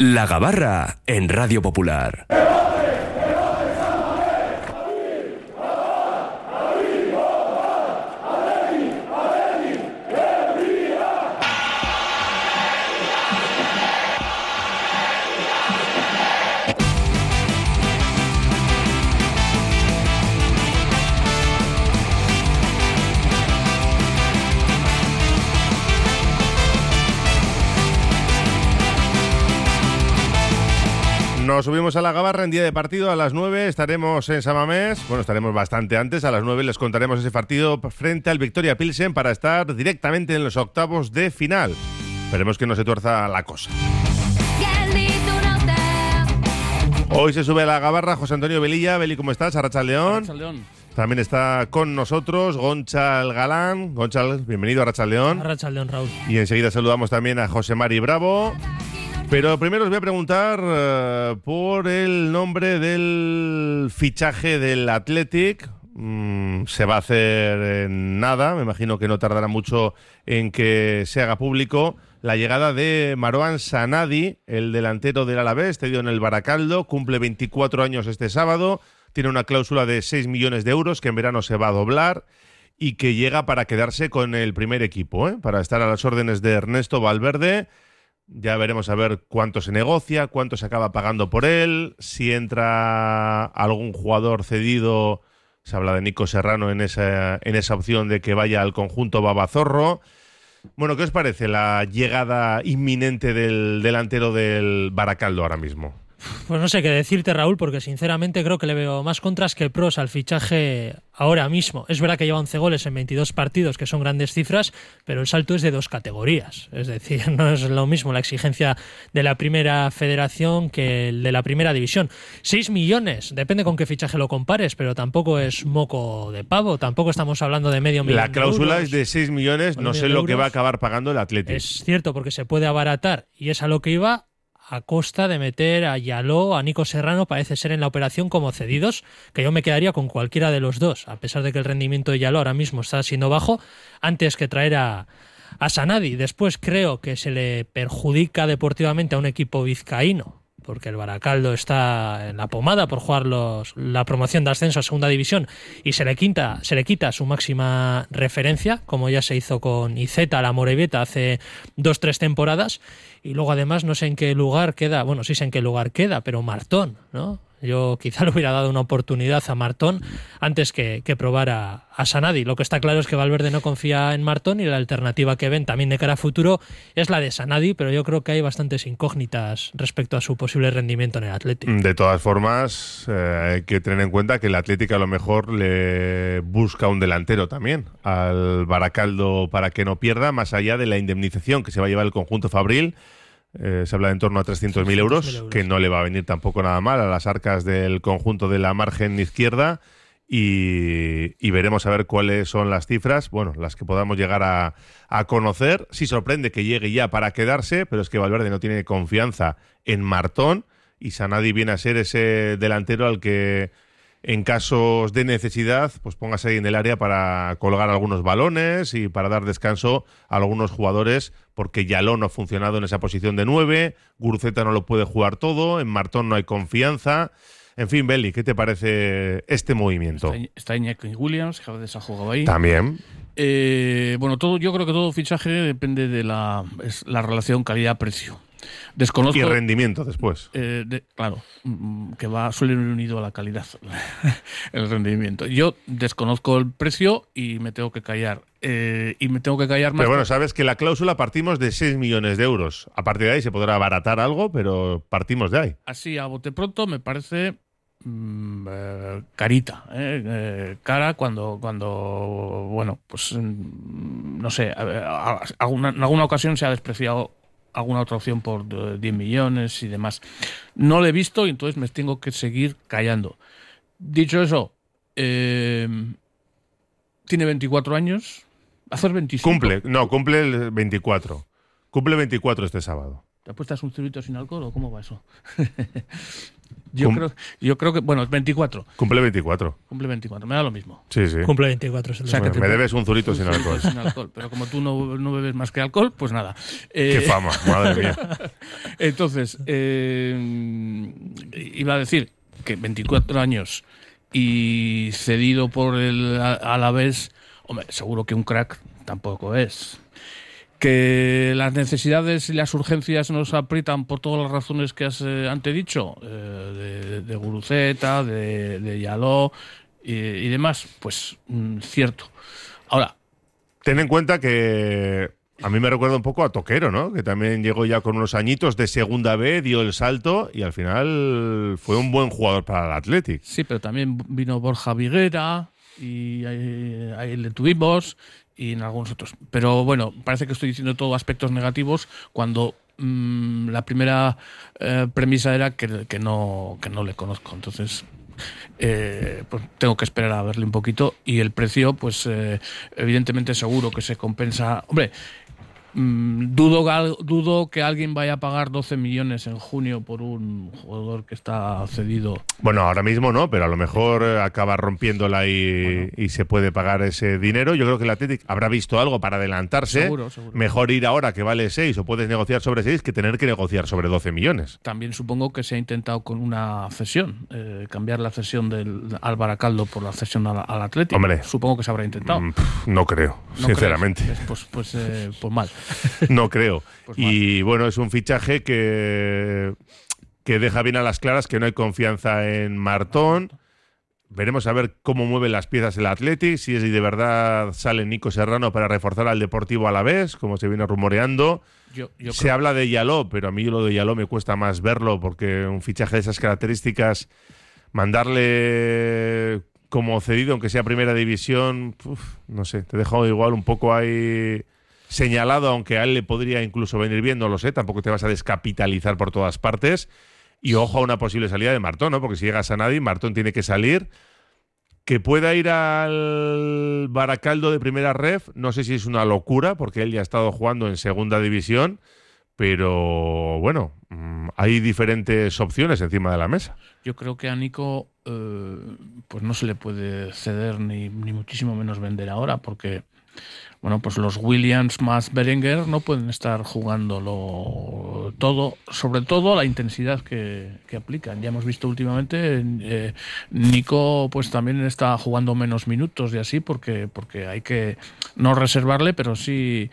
La Gabarra en Radio Popular. Nos subimos a la Gabarra en día de partido a las 9, estaremos en San Mamés, bueno, estaremos bastante antes, a las 9 les contaremos ese partido frente al Victoria Pilsen para estar directamente en los octavos de final. Esperemos que no se tuerza la cosa. Hoy se sube a la Gabarra José Antonio Velilla. Beli, ¿cómo estás? Arratsaldeón. Arratsaldeón. También está con nosotros Gonchal Galán. Gonchal, bienvenido a Arratsaldeón. Arratsaldeón, Raúl. Y enseguida saludamos también a José Mari Bravo. Pero primero os voy a preguntar por el nombre del fichaje del Athletic. Se va a hacer en nada, me imagino que no tardará mucho en que se haga público. La llegada de Marouane Sanadi, el delantero del Alavés, cedido en el Baracaldo, cumple 24 años este sábado, tiene una cláusula de 6 millones de euros que en verano se va a doblar y que llega para quedarse con el primer equipo, para estar a las órdenes de Ernesto Valverde. Ya veremos a ver cuánto se negocia, cuánto se acaba pagando por él, si entra algún jugador cedido, se habla de Nico Serrano en esa opción de que vaya al conjunto babazorro. Bueno, ¿qué os parece la llegada inminente del delantero del Baracaldo ahora mismo? Pues no sé qué decirte, Raúl, porque sinceramente creo que le veo más contras que pros al fichaje ahora mismo. Es verdad que lleva 11 goles en 22 partidos, que son grandes cifras, pero el salto es de 2 categorías. Es decir, no es lo mismo la exigencia de la primera federación que el de la primera división. 6 millones, depende con qué fichaje lo compares, pero tampoco es moco de pavo, tampoco estamos hablando de medio millón de euros. La cláusula es de 6 millones, no sé lo que va a acabar pagando el Athletic. Es cierto, porque se puede abaratar, y es a lo que iba, a costa de meter a Yaló, a Nico Serrano, parece ser en la operación como cedidos, que yo me quedaría con cualquiera de los dos, a pesar de que el rendimiento de Yaló ahora mismo está siendo bajo, antes que traer a Sanadi. Después creo que se le perjudica deportivamente a un equipo vizcaíno, porque el Baracaldo está en la pomada por jugar la promoción de ascenso a segunda división y se le quita su máxima referencia, como ya se hizo con Iceta, la Morevieta, hace 2-3 temporadas. Y luego además no sé en qué lugar queda, bueno, sí sé en qué lugar queda, pero Martón, ¿no? Yo quizá le hubiera dado una oportunidad a Martón antes que probar a Sanadi. Lo que está claro es que Valverde no confía en Martón y la alternativa que ven también de cara a futuro es la de Sanadi, pero yo creo que hay bastantes incógnitas respecto a su posible rendimiento en el Athletic. De todas formas, hay que tener en cuenta que el Athletic a lo mejor le busca un delantero también al Baracaldo para que no pierda, más allá de la indemnización que se va a llevar el conjunto Fabril. Se habla de en torno a 300.000 euros, que no le va a venir tampoco nada mal a las arcas del conjunto de la margen izquierda y veremos a ver cuáles son las cifras, bueno, las que podamos llegar a conocer. Sí sorprende que llegue ya para quedarse, pero es que Valverde no tiene confianza en Martón y Sanadi viene a ser ese delantero al que en casos de necesidad pues póngase ahí en el área para colgar algunos balones y para dar descanso a algunos jugadores, porque Yaló no ha funcionado en esa posición de 9, Guruceta no lo puede jugar todo, en Martón no hay confianza. En fin, Beli, ¿qué te parece este movimiento? Está Iñaki Williams, que a veces ha jugado ahí. También. Bueno, yo creo que todo fichaje depende de la relación calidad-precio. Desconozco, y rendimiento después. Claro, que suele ir unido a la calidad, el rendimiento. Yo desconozco el precio y me tengo que callar. Y me tengo que callar más. Pero bueno, sabes que la cláusula partimos de 6 millones de euros. A partir de ahí se podrá abaratar algo, pero partimos de ahí. Así, a bote pronto, me parece carita. Cara cuando bueno, pues no sé, en alguna ocasión se ha despreciado alguna otra opción por 10 millones y demás. No lo he visto y entonces me tengo que seguir callando. Dicho eso, tiene 24 años. ¿Hacer 25? Cumple el 24. Cumple 24 este sábado. ¿Te apuestas un circuito sin alcohol o cómo va eso? Yo creo que, bueno, 24. Cumple 24. Cumple 24, me da lo mismo. Sí. Cumple 24. Es el O sea, Bueno, me debes un zurito sin alcohol. Sin alcohol. Pero como tú no bebes más que alcohol, pues nada. Qué fama, madre mía. Entonces, iba a decir que 24 años y cedido por el Alavés, hombre, seguro que un crack tampoco es. Que las necesidades y las urgencias nos aprietan por todas las razones que has antedicho, de Guruceta, de Yaló y demás, pues cierto. Ahora, ten en cuenta que a mí me recuerda un poco a Toquero, ¿no? Que también llegó ya con unos añitos de segunda B, dio el salto y al final fue un buen jugador para el Athletic. Sí, pero también vino Borja Viguera y ahí le tuvimos y en algunos otros. Pero bueno, parece que estoy diciendo todo aspectos negativos cuando la primera premisa era que no le conozco. Entonces, pues tengo que esperar a verle un poquito y el precio, pues evidentemente seguro que se compensa. Hombre, dudo que alguien vaya a pagar 12 millones en junio por un jugador que está cedido. Bueno, ahora mismo no, pero a lo mejor acaba rompiéndola y se puede pagar ese dinero. Yo creo que el Athletic habrá visto algo para adelantarse. Seguro. Mejor ir ahora que vale 6 o puedes negociar sobre 6 que tener que negociar sobre 12 millones. También supongo que se ha intentado con una cesión, cambiar la cesión del Alvaracaldo por la cesión al Athletic. Hombre, supongo que se habrá intentado. No creo, ¿No sinceramente. crees? Pues mal. No creo. Pues y bueno, es un fichaje que deja bien a las claras que no hay confianza en Martón. Veremos a ver cómo mueven las piezas el Athletic, si es de verdad sale Nico Serrano para reforzar al Deportivo Alavés, como se viene rumoreando. Se habla de Yaló, pero a mí lo de Yaló me cuesta más verlo, porque un fichaje de esas características, mandarle como cedido, aunque sea primera división, no sé, te deja igual un poco ahí señalado, aunque a él le podría incluso venir bien, no lo sé, tampoco te vas a descapitalizar por todas partes. Y ojo a una posible salida de Martón, ¿no? Porque si llegas a nadie, Martón tiene que salir. Que pueda ir al Baracaldo de primera ref, no sé si es una locura, porque él ya ha estado jugando en segunda división, pero bueno, hay diferentes opciones encima de la mesa. Yo creo que a Nico pues no se le puede ceder ni muchísimo menos vender ahora, porque bueno, pues los Williams más Berenguer no pueden estar jugándolo todo, sobre todo la intensidad que aplican. Ya hemos visto últimamente, Nico pues también está jugando menos minutos y así, porque hay que no reservarle, pero sí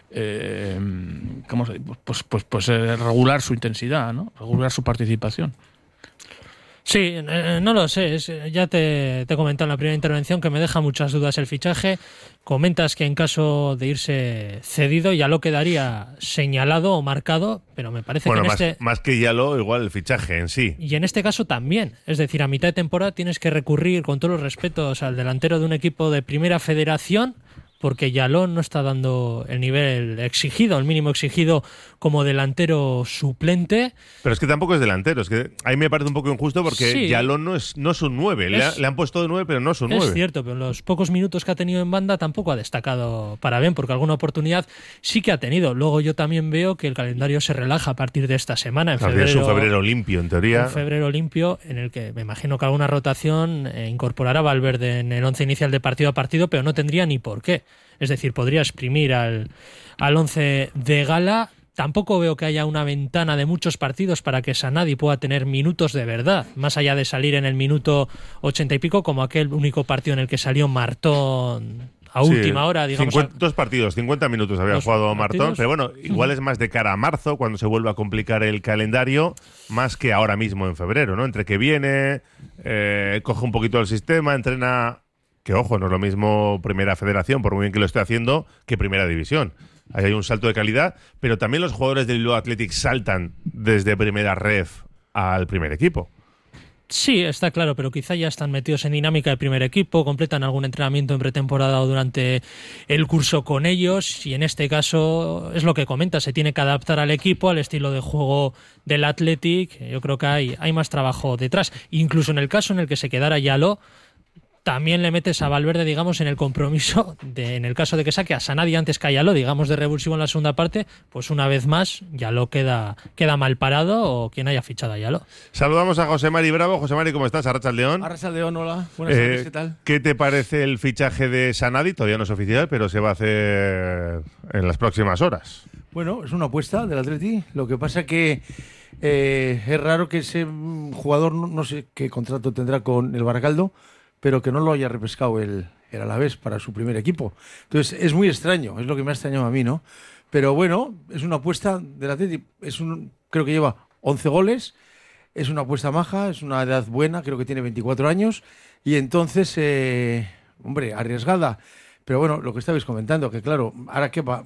regular su intensidad, ¿no? Regular su participación. Sí, no lo sé. Ya te he comentado en la primera intervención que me deja muchas dudas el fichaje. Comentas que en caso de irse cedido ya lo quedaría señalado o marcado, pero me parece que más que ya igual el fichaje en sí. Y en este caso también. Es decir, a mitad de temporada tienes que recurrir con todos los respetos al delantero de un equipo de primera federación, porque Yaló no está dando el nivel exigido, el mínimo exigido como delantero suplente. Pero es que tampoco es delantero, es que ahí me parece un poco injusto porque sí, Yaló no es un 9, le han puesto de 9 pero no es un 9. Es cierto, pero en los pocos minutos que ha tenido en banda tampoco ha destacado para bien, porque alguna oportunidad sí que ha tenido. Luego yo también veo que el calendario se relaja a partir de esta semana. Es un febrero limpio, en teoría. Un febrero limpio en el que me imagino que alguna rotación incorporará a Valverde en el once inicial de partido a partido, pero no tendría ni por qué. Es decir, podría exprimir al once de gala. Tampoco veo que haya una ventana de muchos partidos para que Sanadi pueda tener minutos de verdad, más allá de salir en el minuto 80 y pico, como aquel único partido en el que salió Martón a última hora, digamos. 2 partidos, 50 minutos había jugado Martón, pero bueno, igual es más de cara a marzo, cuando se vuelva a complicar el calendario, más que ahora mismo en febrero, ¿no? Entre que viene, coge un poquito el sistema, entrena. Que ojo, no es lo mismo Primera Federación, por muy bien que lo esté haciendo, que Primera División. Ahí hay un salto de calidad, pero también los jugadores del Bilbao Athletic saltan desde Primera Ref al primer equipo. Sí, está claro, pero quizá ya están metidos en dinámica de primer equipo, completan algún entrenamiento en pretemporada o durante el curso con ellos, y en este caso es lo que comenta, se tiene que adaptar al equipo, al estilo de juego del Athletic. Yo creo que hay más trabajo detrás. Incluso en el caso en el que se quedara Yaló, también le metes a Valverde, digamos, en el compromiso, en el caso de que saque a Sanadi antes que a Yaló, digamos, de revulsivo en la segunda parte, pues una vez más Yaló queda mal parado o quien haya fichado a Yaló. Saludamos a José Mari Bravo. José Mari, ¿cómo estás? Arrachaldeón. Arrachaldeón, hola. Buenas tardes, ¿qué tal? ¿Qué te parece el fichaje de Sanadi? Todavía no es oficial, pero se va a hacer en las próximas horas. Bueno, es una apuesta del Atleti. Lo que pasa que es raro que ese jugador, no sé qué contrato tendrá con el Baracaldo, pero que no lo haya repescado el Alavés para su primer equipo. Entonces, es muy extraño, es lo que me ha extrañado a mí, ¿no? Pero bueno, es una apuesta del Atleti. Creo que lleva 11 goles, es una apuesta maja, es una edad buena, creo que tiene 24 años, y entonces, hombre, arriesgada. Pero bueno, lo que estabais comentando, que claro, ahora que va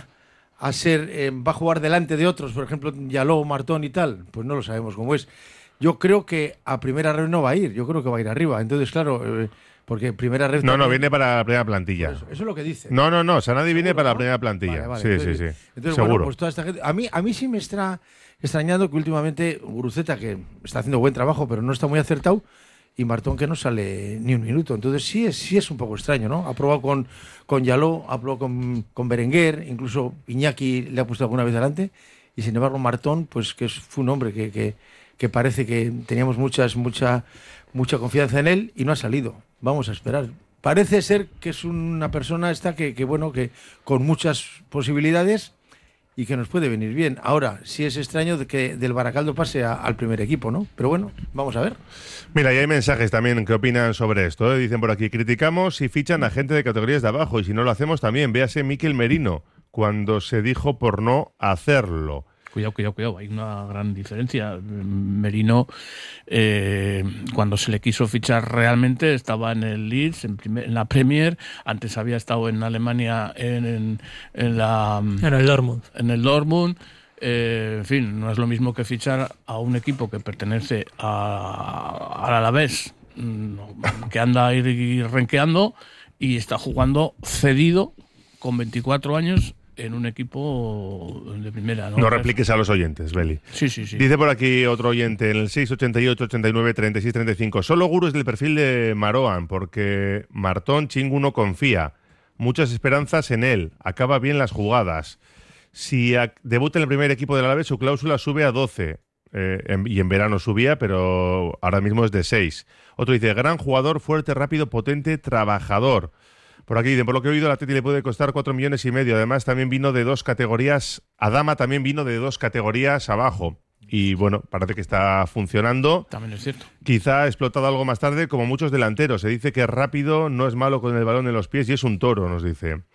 a jugar delante de otros, por ejemplo, Yaló, Martón y tal, pues no lo sabemos cómo es. Yo creo que a primera red no va a ir, yo creo que va a ir arriba. Entonces, claro, porque primera red... No, viene para la primera plantilla. Eso es lo que dice. No, Sanadi viene para la primera plantilla. Vale, sí. Entonces, Seguro. bueno, pues toda esta gente... A mí sí me está extrañando que últimamente Guruceta, que está haciendo buen trabajo, pero no está muy acertado, y Martón, que no sale ni un minuto. Entonces sí es un poco extraño, ¿no? Ha probado con Yaló, ha probado con Berenguer, incluso Iñaki le ha puesto alguna vez delante, y sin embargo Martón, pues que fue un hombre que parece que teníamos mucha confianza en él y no ha salido. Vamos a esperar. Parece ser que es una persona que con muchas posibilidades y que nos puede venir bien. Ahora, sí es extraño de que del Baracaldo pase al primer equipo, ¿no? Pero bueno, vamos a ver. Mira, y hay mensajes también que opinan sobre esto. Dicen por aquí, criticamos si fichan a gente de categorías de abajo y si no lo hacemos también. Véase Mikel Merino, cuando se dijo por no hacerlo. Cuidado, hay una gran diferencia. Merino, cuando se le quiso fichar realmente, estaba en el Leeds, en la Premier, antes había estado en Alemania en el Dortmund. En fin, no es lo mismo que fichar a un equipo que pertenece al Alavés, que anda a ir renqueando y está jugando cedido con 24 años en un equipo de primera. No repliques a los oyentes, Beli. Sí. Dice por aquí otro oyente en el 688 89 36 35. Solo Guru es del perfil de Maroan, porque Martón Chingu no confía. Muchas esperanzas en él. Acaba bien las jugadas. Si debuta en el primer equipo del Alavés, su cláusula sube a 12. Y en verano subía, pero ahora mismo es de 6. Otro dice, gran jugador, fuerte, rápido, potente, trabajador. Por aquí dicen, por lo que he oído, la Atleti le puede costar 4,5 millones. Además, también vino de 2 categorías. Adama también vino de 2 categorías abajo. Y bueno, parece que está funcionando. También es cierto. Quizá ha explotado algo más tarde, como muchos delanteros. Se dice que es rápido, no es malo con el balón en los pies y es un toro, nos dice. O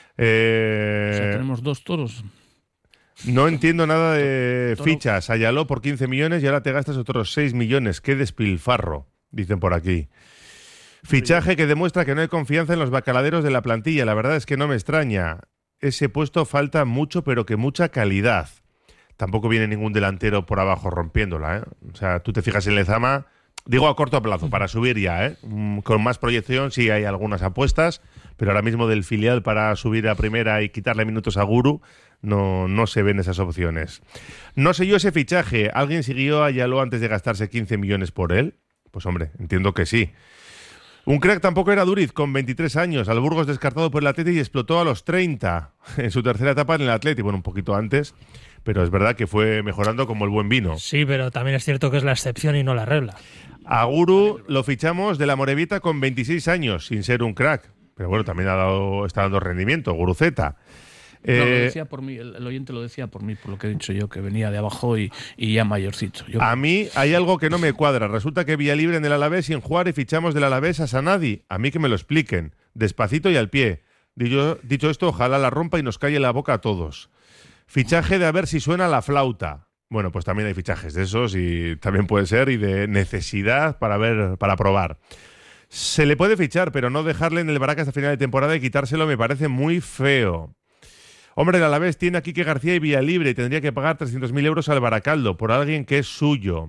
sea, tenemos 2 toros. No entiendo nada de fichas. Ayaló por 15 millones y ahora te gastas otros 6 millones. ¡Qué despilfarro! Dicen por aquí. Fichaje que demuestra que no hay confianza en los bacaladeros de la plantilla. La verdad es que no me extraña. Ese puesto falta mucho, pero que mucha calidad. Tampoco viene ningún delantero por abajo rompiéndola, ¿eh? O sea, tú te fijas en Lezama, digo a corto plazo, para subir ya, ¿eh? Con más proyección sí hay algunas apuestas, pero ahora mismo del filial para subir a primera y quitarle minutos a Guru no se ven esas opciones. No sé yo ese fichaje. ¿Alguien siguió a Yaló antes de gastarse 15 millones por él? Pues hombre, entiendo que sí. Un crack tampoco era Duriz, con 23 años. Al Burgos descartado por el Atleti y explotó a los 30 en su tercera etapa en el Atleti. Bueno, un poquito antes, pero es verdad que fue mejorando como el buen vino. Sí, pero también es cierto que es la excepción y no la regla. A Guru lo fichamos de la Morevita con 26 años, sin ser un crack. Pero bueno, también está dando rendimiento, Guruceta. No, lo decía por mí, el oyente lo decía por mí, por lo que he dicho yo, que venía de abajo y ya mayorcito. A mí hay algo que no me cuadra. Resulta que Villalibre en el Alavés sin jugar y fichamos del Alavés a Sanadi. A mí que me lo expliquen. Despacito y al pie. Dicho esto, ojalá la rompa y nos calle la boca a todos. Fichaje de a ver si suena la flauta. Bueno, pues también hay fichajes de esos y también puede ser y de necesidad para probar. Se le puede fichar, pero no dejarle en el Baraca hasta final de temporada y quitárselo me parece muy feo. Hombre, el Alavés tiene a Quique García y Villalibre y tendría que pagar 300.000 euros al Baracaldo por alguien que es suyo.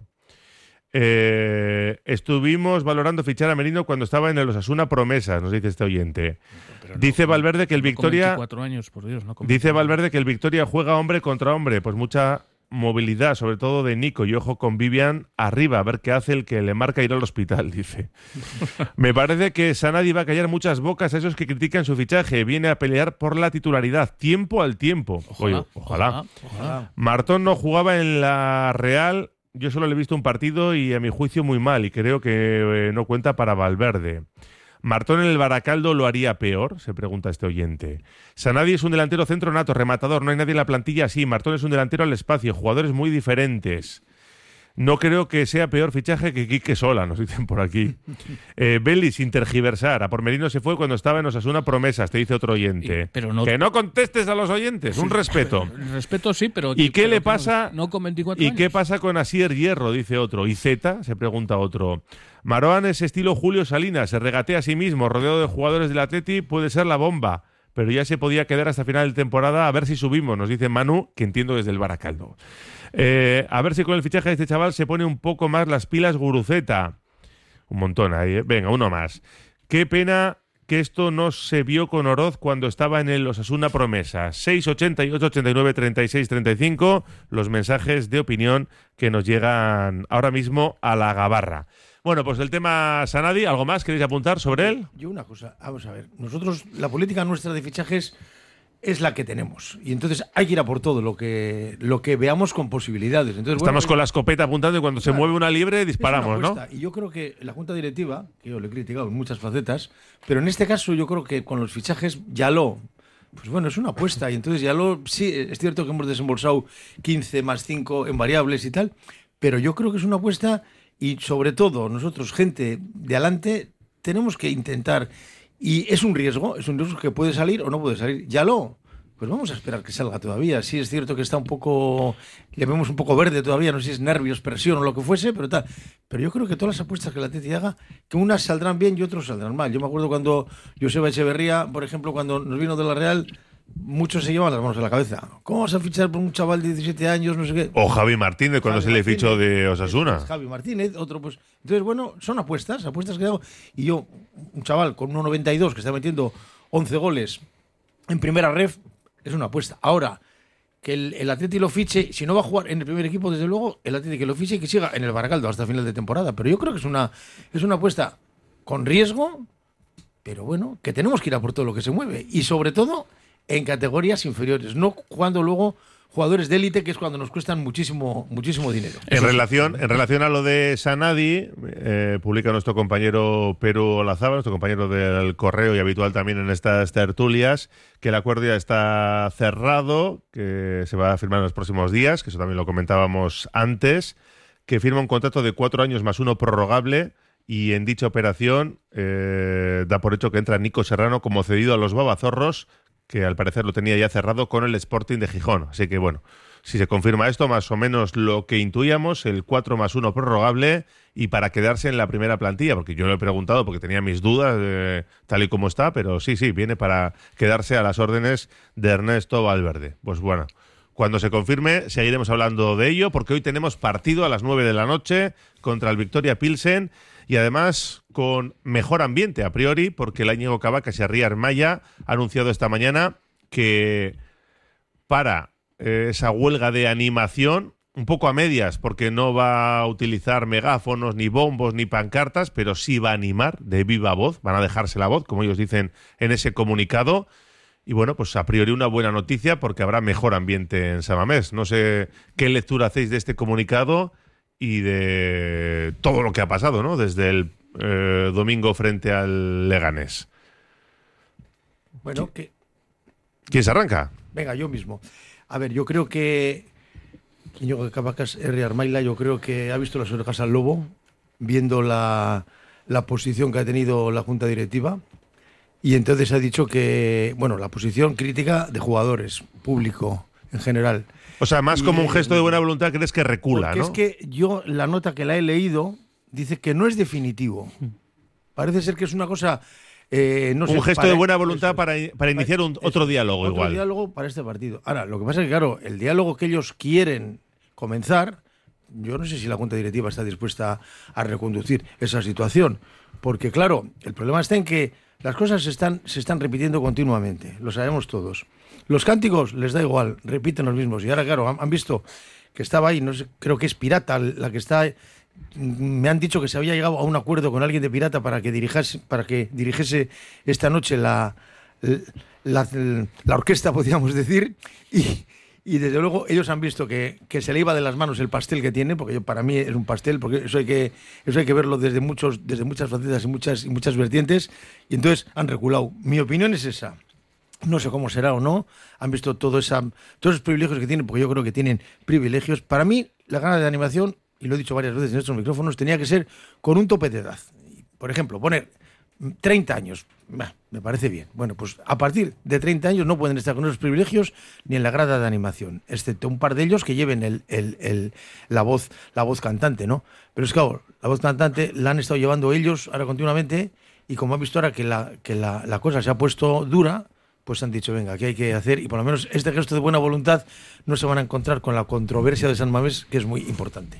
Estuvimos valorando fichar a Merino cuando estaba en el Osasuna Promesas, nos dice este oyente. Dice Valverde que el Victoria... Años, por Dios, no dice Valverde que el Victoria juega hombre contra hombre. Pues mucha movilidad, sobre todo de Nico, y ojo con Vivian arriba, a ver qué hace el que le marca ir al hospital, dice. Me parece que Sanadi va a callar muchas bocas a esos que critican su fichaje. Viene a pelear por la titularidad, tiempo al tiempo. Ojalá. Martón no jugaba en la Real, yo solo le he visto un partido y a mi juicio muy mal, y creo que no cuenta para Valverde. ¿Martón en el Baracaldo lo haría peor?, se pregunta este oyente. Sanadi es un delantero centro nato, rematador, no hay nadie en la plantilla así. Martón es un delantero al espacio, jugadores muy diferentes. No creo que sea peor fichaje que Quique Sola, nos dicen por aquí. Belli, sin tergiversar, a por Merino se fue cuando estaba en Osasuna Promesas, te dice otro oyente. Pero no, que no contestes a los oyentes, un respeto. Respeto sí, pero... ¿Y qué le pasa? No con 24 ¿Y años. qué pasa con Asier Hierro?, dice otro. ¿Y Zeta?, se pregunta otro. Maroan es estilo Julio Salinas, se regatea a sí mismo, rodeado de jugadores del Atleti, puede ser la bomba, pero ya se podía quedar hasta final de temporada a ver si subimos, nos dice Manu, que entiendo desde el Baracaldo. A ver si con el fichaje de este chaval se pone un poco más las pilas Guruceta. Un montón ahí, venga, uno más. Qué pena que esto no se vio con Oroz cuando estaba en el Osasuna Promesa. 688 89 36 35, los mensajes de opinión que nos llegan ahora mismo a la gabarra. Bueno, pues el tema Sanadi, ¿algo más queréis apuntar sobre él? Yo una cosa, vamos a ver, nosotros, la política nuestra de fichajes es la que tenemos, y entonces hay que ir a por todo lo que veamos con posibilidades. Entonces, Estamos bueno, con la escopeta apuntando y cuando se mueve una liebre disparamos, ¿no? Y yo creo que la Junta Directiva, que yo le he criticado en muchas facetas, pero en este caso yo creo que con los fichajes Yaló, pues bueno, es una apuesta, y entonces Yaló, sí, es cierto que hemos desembolsado 15 más 5 en variables y tal, pero yo creo que es una apuesta. Y sobre todo, nosotros, gente de adelante, tenemos que intentar, y es un riesgo que puede salir o no puede salir. Yaló, pues vamos a esperar que salga todavía. Sí, es cierto que está un poco, le vemos un poco verde todavía, no sé si es nervios, presión o lo que fuese, pero tal. Pero yo creo que todas las apuestas que la Atleti haga, que unas saldrán bien y otras saldrán mal. Yo me acuerdo cuando Joseba Echeverría, por ejemplo, cuando nos vino de la Real, muchos se llevan las manos a la cabeza. ¿Cómo vas a fichar por un chaval de 17 años, no sé qué? O Javi Martínez cuando Javi se le Martínez, fichó de Osasuna. Javi Martínez, otro pues. Entonces, bueno, son apuestas que hago. Y yo, un chaval con 1,92 que está metiendo 11 goles en primera ref, es una apuesta. Ahora, que el Atleti lo fiche, si no va a jugar en el primer equipo, desde luego, el Atleti que lo fiche y que siga en el Baracaldo hasta final de temporada. Pero yo creo que es una apuesta con riesgo, pero bueno, que tenemos que ir a por todo lo que se mueve. Y sobre todo en categorías inferiores, no jugando luego jugadores de élite, que es cuando nos cuestan muchísimo dinero. En relación a lo de Sanadi, publica nuestro compañero Peru Olazábal, nuestro compañero del Correo y habitual también en estas tertulias, que el acuerdo ya está cerrado, que se va a firmar en los próximos días, que eso también lo comentábamos antes, que firma un contrato de 4 años más 1 prorrogable, y en dicha operación da por hecho que entra Nico Serrano como cedido a los Babazorros, que al parecer lo tenía ya cerrado con el Sporting de Gijón. Así que bueno, si se confirma esto, más o menos lo que intuíamos, el 4 más 1 prorrogable y para quedarse en la primera plantilla, porque yo lo he preguntado porque tenía mis dudas tal y como está, pero sí, viene para quedarse a las órdenes de Ernesto Valverde. Pues bueno, cuando se confirme seguiremos hablando de ello, porque hoy tenemos partido a las 9 de la noche contra el Victoria Pilsen, y además con mejor ambiente a priori, porque el Íñigo Cabacas y Arriar Maya ha anunciado esta mañana que para esa huelga de animación, un poco a medias, porque no va a utilizar megáfonos, ni bombos, ni pancartas, pero sí va a animar de viva voz, van a dejarse la voz, como ellos dicen en ese comunicado. Y bueno, pues a priori una buena noticia, porque habrá mejor ambiente en San Mamés. No sé qué lectura hacéis de este comunicado y de todo lo que ha pasado, ¿no? Desde el domingo frente al Leganés. Bueno, ¿Quién se arranca? Venga, yo mismo. A ver, yo creo que Íñigo Cabacas, R. Armaila, yo creo que ha visto las orejas al lobo, viendo la posición que ha tenido la Junta Directiva, y entonces ha dicho que, bueno, la posición crítica de jugadores, público en general. O sea, más como un gesto de buena voluntad, crees que recula, porque ¿no? Es que yo, la nota que la he leído, dice que no es definitivo. Parece ser que es una cosa... no sé, un gesto de buena voluntad para iniciar otro diálogo otro igual. Otro diálogo para este partido. Ahora, lo que pasa es que, claro, el diálogo que ellos quieren comenzar, yo no sé si la Junta Directiva está dispuesta a reconducir esa situación. Porque, claro, el problema está en que las cosas se están repitiendo continuamente. Lo sabemos todos. Los cánticos les da igual, repiten los mismos. Y ahora, claro, han visto que estaba ahí, no sé, creo que es Pirata la que está. Me han dicho que se había llegado a un acuerdo con alguien de Pirata para que dirigiese esta noche la orquesta, podríamos decir, y desde luego ellos han visto que se le iba de las manos el pastel que tiene, porque para mí es un pastel, porque eso hay que verlo desde muchas facetas y muchas vertientes, y entonces han reculado. Mi opinión es esa. No sé cómo será o no. Han visto todos esos privilegios que tienen, porque yo creo que tienen privilegios. Para mí, la gana de animación, y lo he dicho varias veces en estos micrófonos, tenía que ser con un tope de edad. Por ejemplo, poner 30 años, me parece bien. Bueno, pues a partir de 30 años no pueden estar con esos privilegios ni en la grada de animación, excepto un par de ellos que lleven la voz cantante, ¿no? Pero es que, claro, la voz cantante la han estado llevando ellos ahora continuamente, y como han visto ahora que la cosa se ha puesto dura, pues han dicho, venga, ¿qué hay que hacer? Y por lo menos este gesto de buena voluntad no se van a encontrar con la controversia de San Mamés, que es muy importante.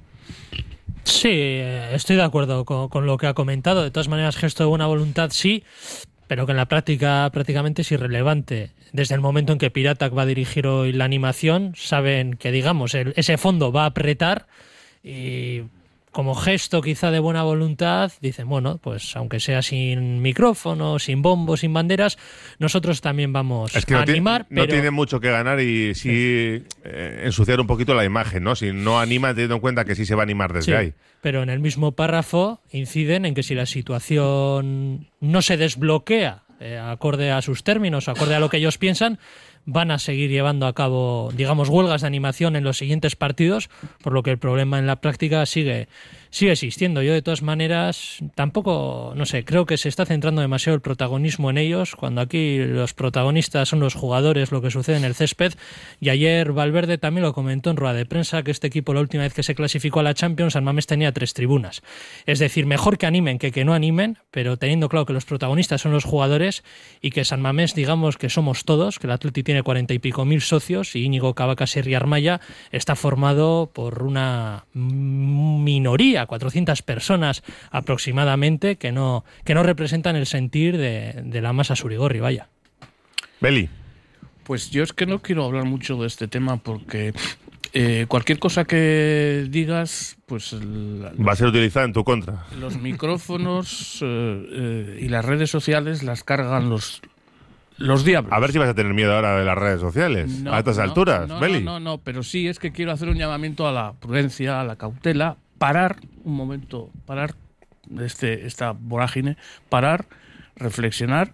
Sí, estoy de acuerdo con lo que ha comentado. De todas maneras, gesto de buena voluntad sí, pero que en la práctica prácticamente es irrelevante. Desde el momento en que Pirata va a dirigir hoy la animación, saben que, digamos, ese fondo va a apretar, y como gesto quizá de buena voluntad dicen, bueno, pues aunque sea sin micrófono, sin bombos, sin banderas, nosotros también vamos a animar. No tiene mucho que ganar y sí ensuciar un poquito la imagen, ¿no? Si no anima, teniendo en cuenta que sí se va a animar desde ahí. Pero en el mismo párrafo inciden en que si la situación no se desbloquea acorde a sus términos, acorde a lo que ellos piensan, van a seguir llevando a cabo, digamos, huelgas de animación en los siguientes partidos, por lo que el problema en la práctica sigue existiendo. Yo, de todas maneras, tampoco, no sé, creo que se está centrando demasiado el protagonismo en ellos, cuando aquí los protagonistas son los jugadores, lo que sucede en el césped. Y ayer Valverde también lo comentó en rueda de prensa, que este equipo, la última vez que se clasificó a la Champions, San Mamés tenía 3 tribunas. Es decir, mejor que animen que no animen, pero teniendo claro que los protagonistas son los jugadores, y que San Mamés, digamos, que somos todos, que el Atleti tiene 40 y pico mil socios, y Íñigo Cabacas y Armaya está formado por una minoría, 400 personas aproximadamente, que no representan el sentir de la masa surigorri, vaya. Beli. Pues yo es que no quiero hablar mucho de este tema porque cualquier cosa que digas, pues va a ser utilizada en tu contra. Los micrófonos y las redes sociales las cargan los diablos. A ver si vas a tener miedo ahora de las redes sociales a estas alturas, Beli. No, pero sí es que quiero hacer un llamamiento a la prudencia, a la cautela, parar un momento, parar esta vorágine, parar, reflexionar,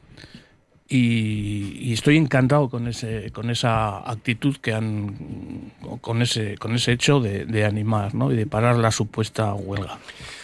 y estoy encantado con esa actitud que han, con ese hecho de animar, ¿no? Y de parar la supuesta huelga.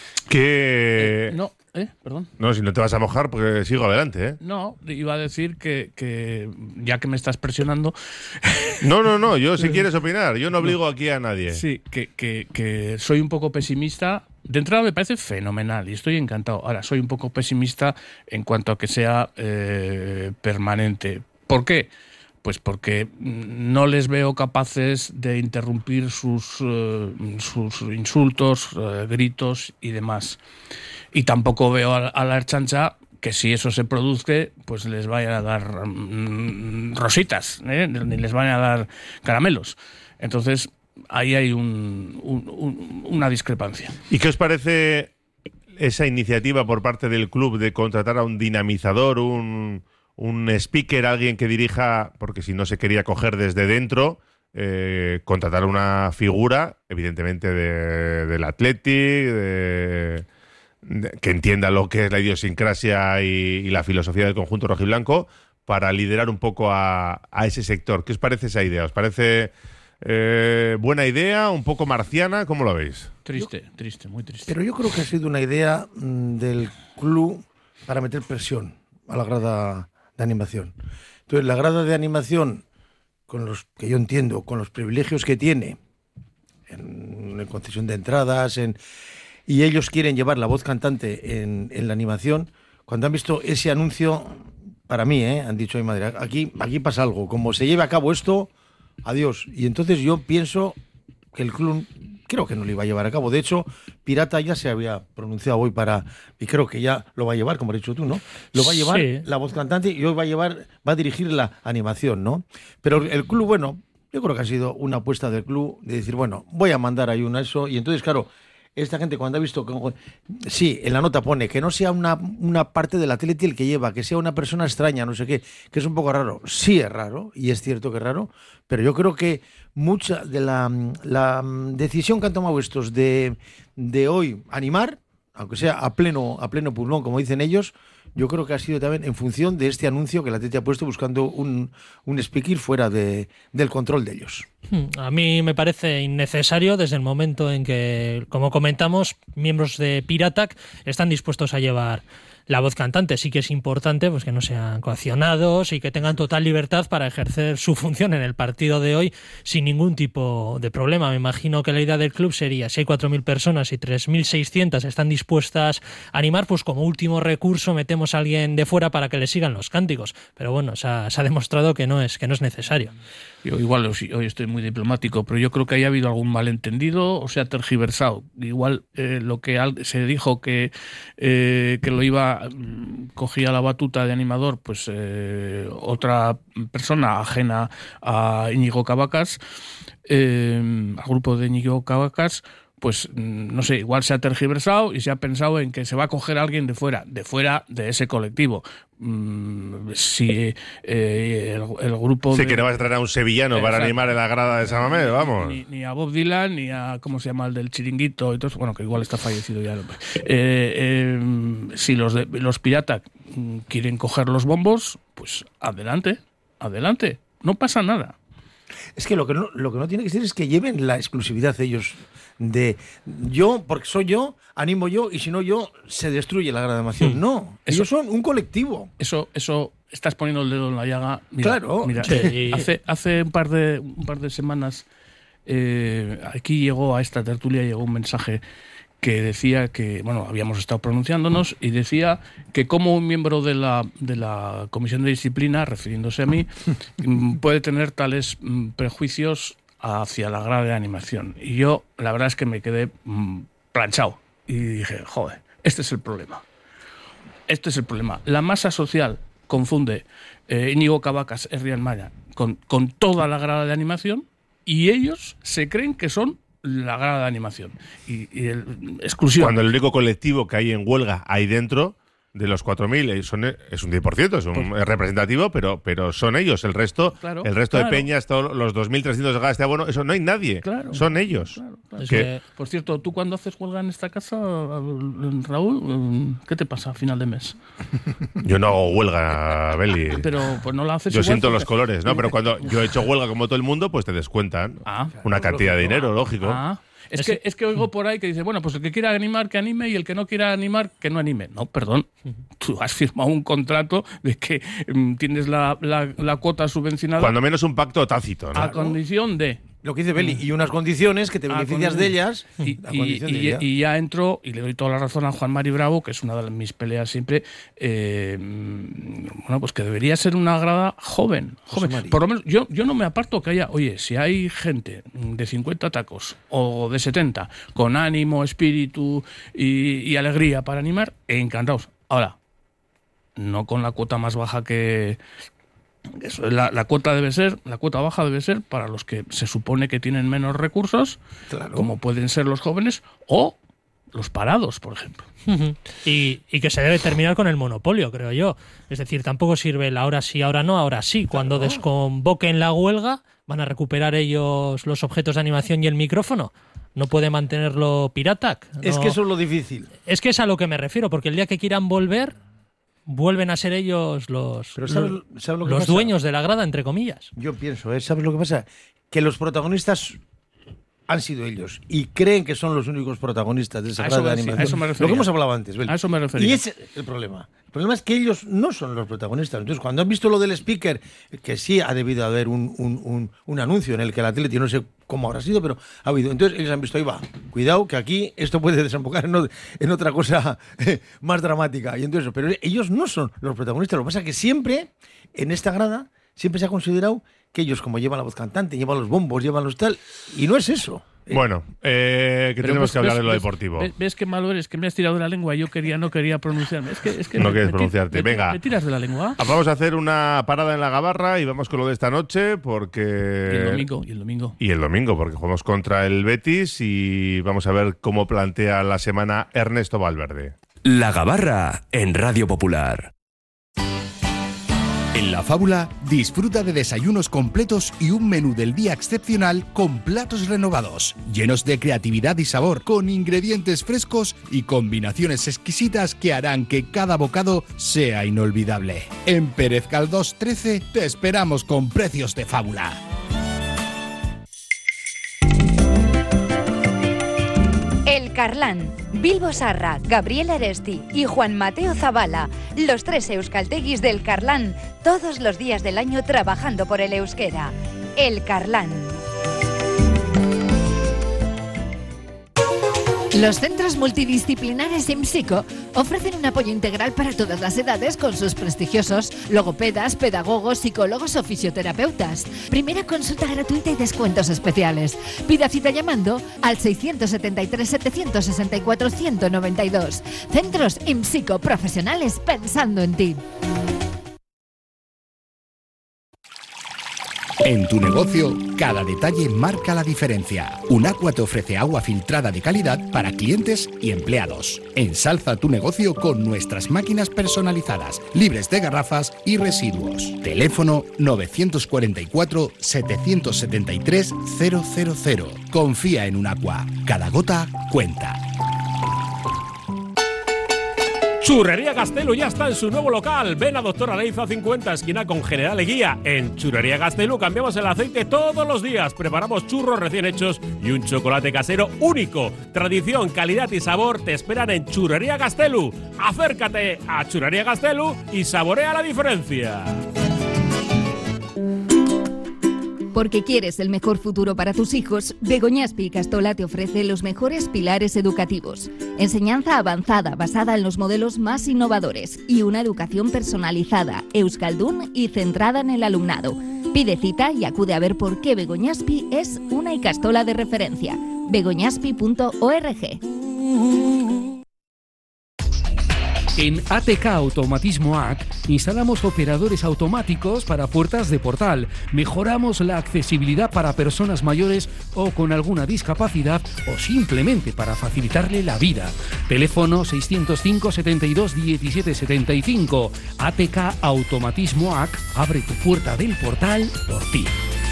Perdón. No, si no te vas a mojar, porque sigo adelante, ¿eh? No, iba a decir que ya que me estás presionando... No, yo si quieres opinar, yo no obligo aquí a nadie. Sí, que soy un poco pesimista. De entrada me parece fenomenal y estoy encantado. Ahora, soy un poco pesimista en cuanto a que sea permanente. ¿Por qué? Pues porque no les veo capaces de interrumpir sus insultos, gritos y demás. Y tampoco veo a la Ertzaintza que, si eso se produce, pues les vayan a dar rositas, ni les vayan a dar caramelos. Entonces, ahí hay una discrepancia. ¿Y qué os parece esa iniciativa por parte del club de contratar a un dinamizador, un speaker, alguien que dirija, porque si no se quería coger desde dentro, contratar una figura, evidentemente del Athletic, que entienda lo que es la idiosincrasia y la filosofía del conjunto rojiblanco, para liderar un poco a ese sector? ¿Qué os parece esa idea? ¿Os parece buena idea, un poco marciana? ¿Cómo lo veis? Triste, muy triste. Pero yo creo que ha sido una idea del club para meter presión a la grada de animación. Entonces, la grada de animación, con los que yo entiendo, con los privilegios que tiene en concesión de entradas, y ellos quieren llevar la voz cantante en la animación, cuando han visto ese anuncio, para mí, han dicho, ay madre, aquí pasa algo, como se lleve a cabo esto, adiós. Y entonces yo pienso que el club creo que no lo iba a llevar a cabo. De hecho, Pirata ya se había pronunciado hoy y creo que ya lo va a llevar, como has dicho tú, ¿no? Lo va a llevar la voz cantante, y hoy va a dirigir la animación, ¿no? Pero el club, bueno, Yo creo que ha sido una apuesta del club de decir, bueno, voy a mandar ahí una eso. Y entonces, claro, esta gente cuando ha visto que, sí, en la nota pone que no sea una parte del Atleti el que lleva, que sea una persona extraña, no sé qué, que es un poco raro. Sí es raro, y es cierto que es raro, pero yo creo que mucha de la decisión que han tomado estos de hoy animar, aunque sea a pleno pulmón, como dicen ellos, yo creo que ha sido también en función de este anuncio que la Atleti ha puesto buscando un speaker fuera del control de ellos. A mí me parece innecesario desde el momento en que, como comentamos, miembros de Piratac están dispuestos a llevar la voz cantante. Sí que es importante pues que no sean coaccionados y que tengan total libertad para ejercer su función en el partido de hoy sin ningún tipo de problema. Me imagino que la idea del club sería, si hay 4.000 personas y 3.600 están dispuestas a animar, pues como último recurso metemos a alguien de fuera para que le sigan los cánticos. Pero bueno, se ha demostrado que no es necesario. Yo igual hoy estoy muy diplomático, pero yo creo que haya habido algún malentendido o se ha tergiversado. Igual lo que se dijo que lo cogía la batuta de animador, pues otra persona ajena a Íñigo Cabacas, al grupo de Íñigo Cabacas, pues no sé, igual se ha tergiversado y se ha pensado en que se va a coger a alguien de fuera de ese colectivo. Si el grupo... Sí, que no vas a traer a un sevillano para animar en la grada de San Mamés, vamos. Ni a Bob Dylan, ni a, ¿cómo se llama?, el del Chiringuito y todo eso. Bueno, que igual está fallecido ya. Si los Pirata quieren coger los bombos, pues adelante, no pasa nada. Es que lo que no tiene que ser es que lleven la exclusividad ellos de yo, porque soy yo, animo yo, y si no yo, se destruye la grada de animación. No, ellos son un colectivo. Eso estás poniendo el dedo en la llaga. Mira, claro. Mira, sí. hace un par de semanas aquí a esta tertulia llegó un mensaje que decía que, bueno, habíamos estado pronunciándonos y decía que como un miembro de la Comisión de Disciplina, refiriéndose a mí, puede tener tales prejuicios hacia la grada de animación. Y yo, la verdad es que me quedé planchado y dije, joder, este es el problema. La masa social confunde Íñigo Cabacas, Herrián Maya, con toda la grada de animación y ellos se creen que son la grada de animación y exclusión. Cuando el único colectivo que hay en huelga ahí dentro de los 4.000 es un 10%, es representativo, pero son ellos. El resto de peñas, todos los 2.300 de gas de abono, eso no hay nadie. Claro, son ellos. Claro. Por cierto, tú cuando haces huelga en esta casa, Raúl, ¿qué te pasa a final de mes? Yo no hago huelga, Beli. Pero pues no la haces. Yo igual siento porque... los colores, ¿no? Pero cuando yo he hecho huelga como todo el mundo, pues te descuentan una cantidad de dinero, lógico. Es que oigo por ahí que dice, bueno, pues el que quiera animar, que anime, y el que no quiera animar, que no anime. No, perdón. Tú has firmado un contrato de que tienes la cuota subvencionada. Cuando menos un pacto tácito, ¿no? A condición de... Lo que dice Beli, y unas condiciones que te beneficias de ellas. Y ya entro, y le doy toda la razón a Juan Mari Bravo, que es una de mis peleas siempre, bueno, pues que debería ser una grada joven. Por lo menos, yo no me aparto que haya, oye, si hay gente de 50 tacos o de 70 con ánimo, espíritu y alegría para animar, encantados. Ahora, no con la cuota más baja que... Eso, la cuota baja debe ser para los que se supone que tienen menos recursos, claro, como pueden ser los jóvenes o los parados, por ejemplo. Y que se debe terminar con el monopolio, creo yo. Es decir, tampoco sirve el ahora sí, ahora no, ahora sí. Cuando desconvoquen la huelga, ¿van a recuperar ellos los objetos de animación y el micrófono? ¿No puede mantenerlo Piratac? No. Es que eso es lo difícil. Es que es a lo que me refiero, porque el día que quieran volver... vuelven a ser ellos los dueños de la grada, entre comillas. Yo pienso, ¿sabes lo que pasa? Que los protagonistas han sido ellos y creen que son los únicos protagonistas de esa grada de animación. A eso me refería. Lo que hemos hablado antes, ¿ves? A eso me refería. Y ese es el problema. El problema es que ellos no son los protagonistas. Entonces, cuando han visto lo del speaker, que sí ha debido haber un anuncio en el que el Atleti, no sé cómo habrá sido, pero ha habido. Entonces, ellos han visto, ahí va, cuidado, que aquí esto puede desembocar en otra cosa más dramática. Y entonces, pero ellos no son los protagonistas. Lo que pasa es que siempre, en esta grada, siempre se ha considerado que ellos, como llevan la voz cantante, llevan los bombos, llevan los tal, y no es eso. Bueno, que tenemos que hablar de lo deportivo. ¿Ves qué malo eres? Que me has tirado de la lengua. Yo no quería pronunciarme. Es que no quieres pronunciarte. Venga. ¿Me tiras de la lengua? Vamos a hacer una parada en la Gabarra y vamos con lo de esta noche porque... Y el domingo, porque jugamos contra el Betis y vamos a ver cómo plantea la semana Ernesto Valverde. La Gabarra en Radio Popular. En La Fábula, disfruta de desayunos completos y un menú del día excepcional con platos renovados, llenos de creatividad y sabor, con ingredientes frescos y combinaciones exquisitas que harán que cada bocado sea inolvidable. En Pérez Galdós 13 te esperamos con precios de fábula. El Carlán, Bilbo Sarra, Gabriel Aresti y Juan Mateo Zabala, los 3 euskalteguis del Carlán, todos los días del año trabajando por el euskera. El Carlán. Los centros multidisciplinares IMSICO ofrecen un apoyo integral para todas las edades con sus prestigiosos logopedas, pedagogos, psicólogos o fisioterapeutas. Primera consulta gratuita y descuentos especiales. Pida cita llamando al 673-764-192. Centros IMSICO, profesionales pensando en ti. En tu negocio, cada detalle marca la diferencia. Unaqua te ofrece agua filtrada de calidad para clientes y empleados. Ensalza tu negocio con nuestras máquinas personalizadas, libres de garrafas y residuos. Teléfono 944 773 000. Confía en Unaqua. Cada gota cuenta. Churrería Gastelu ya está en su nuevo local. Ven a Doctor Areiza 50, esquina con General Eguía. En Churrería Gastelu cambiamos el aceite todos los días. Preparamos churros recién hechos y un chocolate casero único. Tradición, calidad y sabor te esperan en Churrería Gastelu. Acércate a Churrería Gastelu y saborea la diferencia. Porque quieres el mejor futuro para tus hijos, Begoñaspi y Castola te ofrece los mejores pilares educativos. Enseñanza avanzada basada en los modelos más innovadores y una educación personalizada, euskaldun y centrada en el alumnado. Pide cita y acude a ver por qué Begoñaspi es una Icastola de referencia. begoñaspi.org. En ATK Automatismo AC instalamos operadores automáticos para puertas de portal, mejoramos la accesibilidad para personas mayores o con alguna discapacidad o simplemente para facilitarle la vida. Teléfono 605 72 17 75. ATK Automatismo AC abre tu puerta del portal por ti.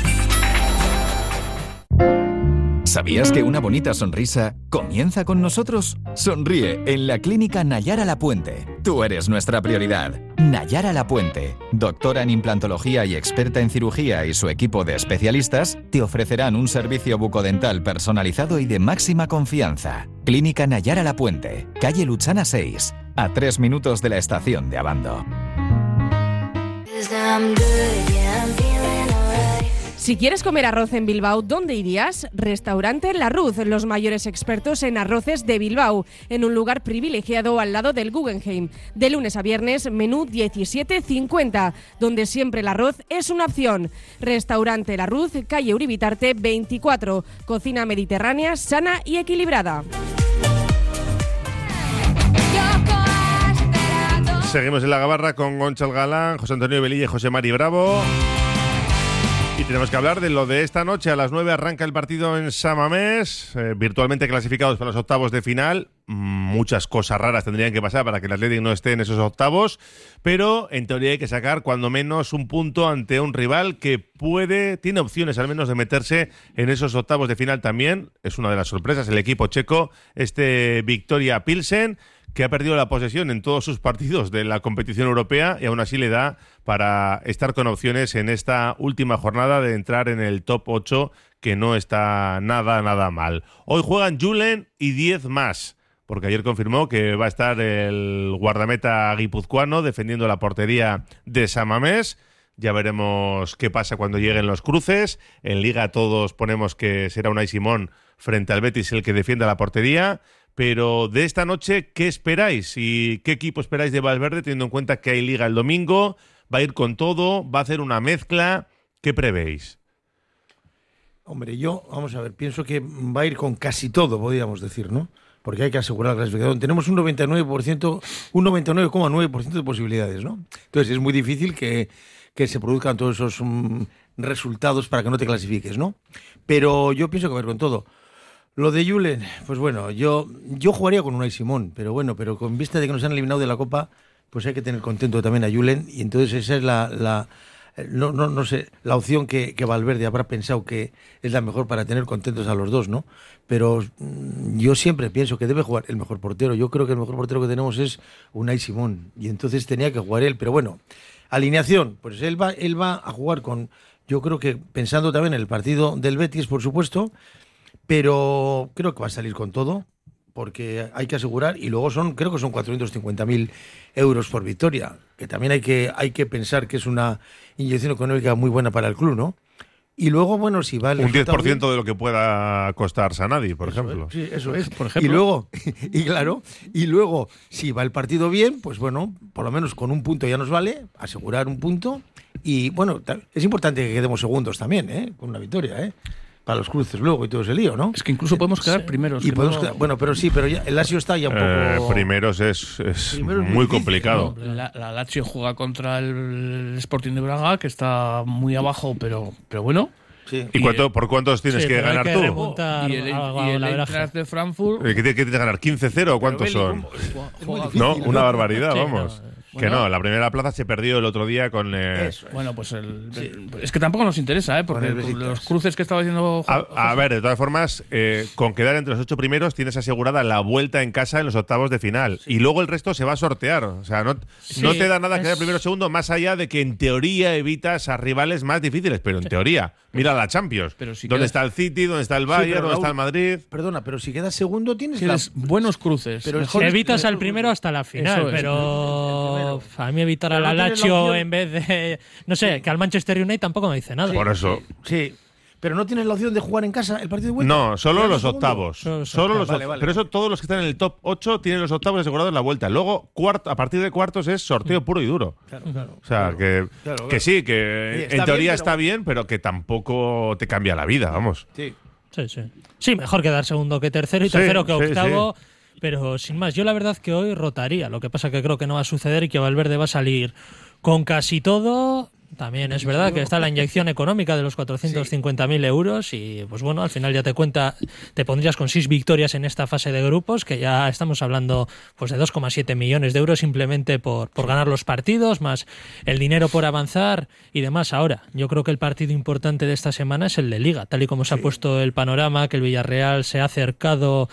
¿Sabías que una bonita sonrisa comienza con nosotros? Sonríe en la Clínica Nayara Lapuente. Tú eres nuestra prioridad. Nayara Lapuente, doctora en implantología y experta en cirugía, y su equipo de especialistas te ofrecerán un servicio bucodental personalizado y de máxima confianza. Clínica Nayara Lapuente, calle Luchana 6, a 3 minutos de la estación de Abando. Si quieres comer arroz en Bilbao, ¿dónde irías? Restaurante La Ruz, los mayores expertos en arroces de Bilbao, en un lugar privilegiado al lado del Guggenheim. De lunes a viernes, menú 17,50, donde siempre el arroz es una opción. Restaurante La Ruz, calle Uribitarte 24, cocina mediterránea, sana y equilibrada. Seguimos en la Gabarra con Gonçal Galán, José Antonio Velilla y José Mari Bravo. Y tenemos que hablar de lo de esta noche. A las 9 arranca el partido en Samamés, virtualmente clasificados para los octavos de final. Muchas cosas raras tendrían que pasar para que el Athletic no esté en esos octavos, pero en teoría hay que sacar cuando menos un punto ante un rival que tiene opciones al menos de meterse en esos octavos de final también. Es una de las sorpresas, el equipo checo, Victoria Pilsen, que ha perdido la posesión en todos sus partidos de la competición europea y aún así le da para estar con opciones en esta última jornada de entrar en el top 8, que no está nada mal. Hoy juegan Julen y 10 más, porque ayer confirmó que va a estar el guardameta guipuzcoano defendiendo la portería de Samamés. Ya veremos qué pasa cuando lleguen los cruces. En Liga todos ponemos que será Unai Simón frente al Betis el que defienda la portería. Pero de esta noche, ¿qué esperáis? ¿Y qué equipo esperáis de Valverde, teniendo en cuenta que hay Liga el domingo? ¿Va a ir con todo? ¿Va a hacer una mezcla? ¿Qué prevéis? Hombre, vamos a ver, pienso que va a ir con casi todo, podríamos decir, ¿no? Porque hay que asegurar la clasificación. Tenemos un 99,9% de posibilidades, ¿no? Entonces es muy difícil que se produzcan todos esos resultados para que no te clasifiques, ¿no? Pero yo pienso que va a ir con todo. Lo de Julen, pues bueno, yo jugaría con Unai Simón, pero con vista de que nos han eliminado de la Copa, pues hay que tener contento también a Julen, y entonces esa es no sé, la opción que Valverde habrá pensado que es la mejor para tener contentos a los dos, ¿no? Pero yo siempre pienso que debe jugar el mejor portero. Yo creo que el mejor portero que tenemos es Unai Simón, y entonces tenía que jugar él. Pero bueno, alineación, pues él va a jugar con, yo creo que pensando también en el partido del Betis, por supuesto, pero creo que va a salir con todo, porque hay que asegurar, y luego creo que son 450.000 euros por victoria, que también hay que pensar que es una inyección económica muy buena para el club, ¿no? Y luego, bueno, si va el un 10% bien, de lo que pueda costar Sanadi, por ejemplo. Sí, eso es. Por ejemplo. Y luego, si va el partido bien, pues bueno, por lo menos con un punto ya nos vale, asegurar un punto. Y bueno, es importante que quedemos segundos también, con una victoria, para los cruces luego y todo ese lío, ¿no? Es que incluso podemos quedar primeros. Y podemos quedar, bueno, pero ya el Lazio está ya un poco... Primeros es muy complicado. ¿No? La Lazio juega contra el Sporting de Braga, que está muy abajo, pero bueno. Sí. ¿Y por cuántos tienes que ganar tú? Y el Eintracht de Frankfurt... ¿Qué tienes que ganar? ¿15-0 o cuántos son? No, una barbaridad, vamos. Que no, la primera plaza se perdió el otro día con... Bueno, pues es que tampoco nos interesa, porque los cruces que estaba haciendo... A ver, de todas formas, con quedar entre los 8 primeros tienes asegurada la vuelta en casa en los octavos de final. Sí. Y luego el resto se va a sortear. O sea, no te da nada quedar primero o segundo, más allá de que en teoría evitas a rivales más difíciles. Pero en teoría, mira la Champions. ¿Dónde está el City? ¿Dónde está el Bayern? ¿Dónde está el Madrid? Perdona, pero si quedas segundo tienes buenos cruces. Pero evitas al primero hasta la final, pero... A mí evitar a la Lazio en vez de... No sé, que al Manchester United tampoco me dice nada. Por eso... Sí. ¿Pero no tienes la opción de jugar en casa el partido de vuelta? No, solo los octavos. Vale. Pero eso todos los que están en el top 8 tienen los octavos asegurados en la vuelta. Luego, a partir de cuartos es sorteo puro y duro. Claro. O sea, que sí, que en teoría está bien, pero que tampoco te cambia la vida, vamos. Sí. Sí, mejor quedar segundo que tercero y tercero que octavo. Sí. Pero sin más, yo la verdad que hoy rotaría. Lo que pasa que creo que no va a suceder y que Valverde va a salir con casi todo. También es verdad que está la inyección económica de los 450.000 euros y pues bueno, al final ya te pondrías con 6 victorias en esta fase de grupos, que ya estamos hablando pues de 2,7 millones de euros simplemente por ganar los partidos, más el dinero por avanzar y demás. Ahora, yo creo que el partido importante de esta semana es el de Liga, tal y como se ha puesto el panorama, que el Villarreal se ha acercado,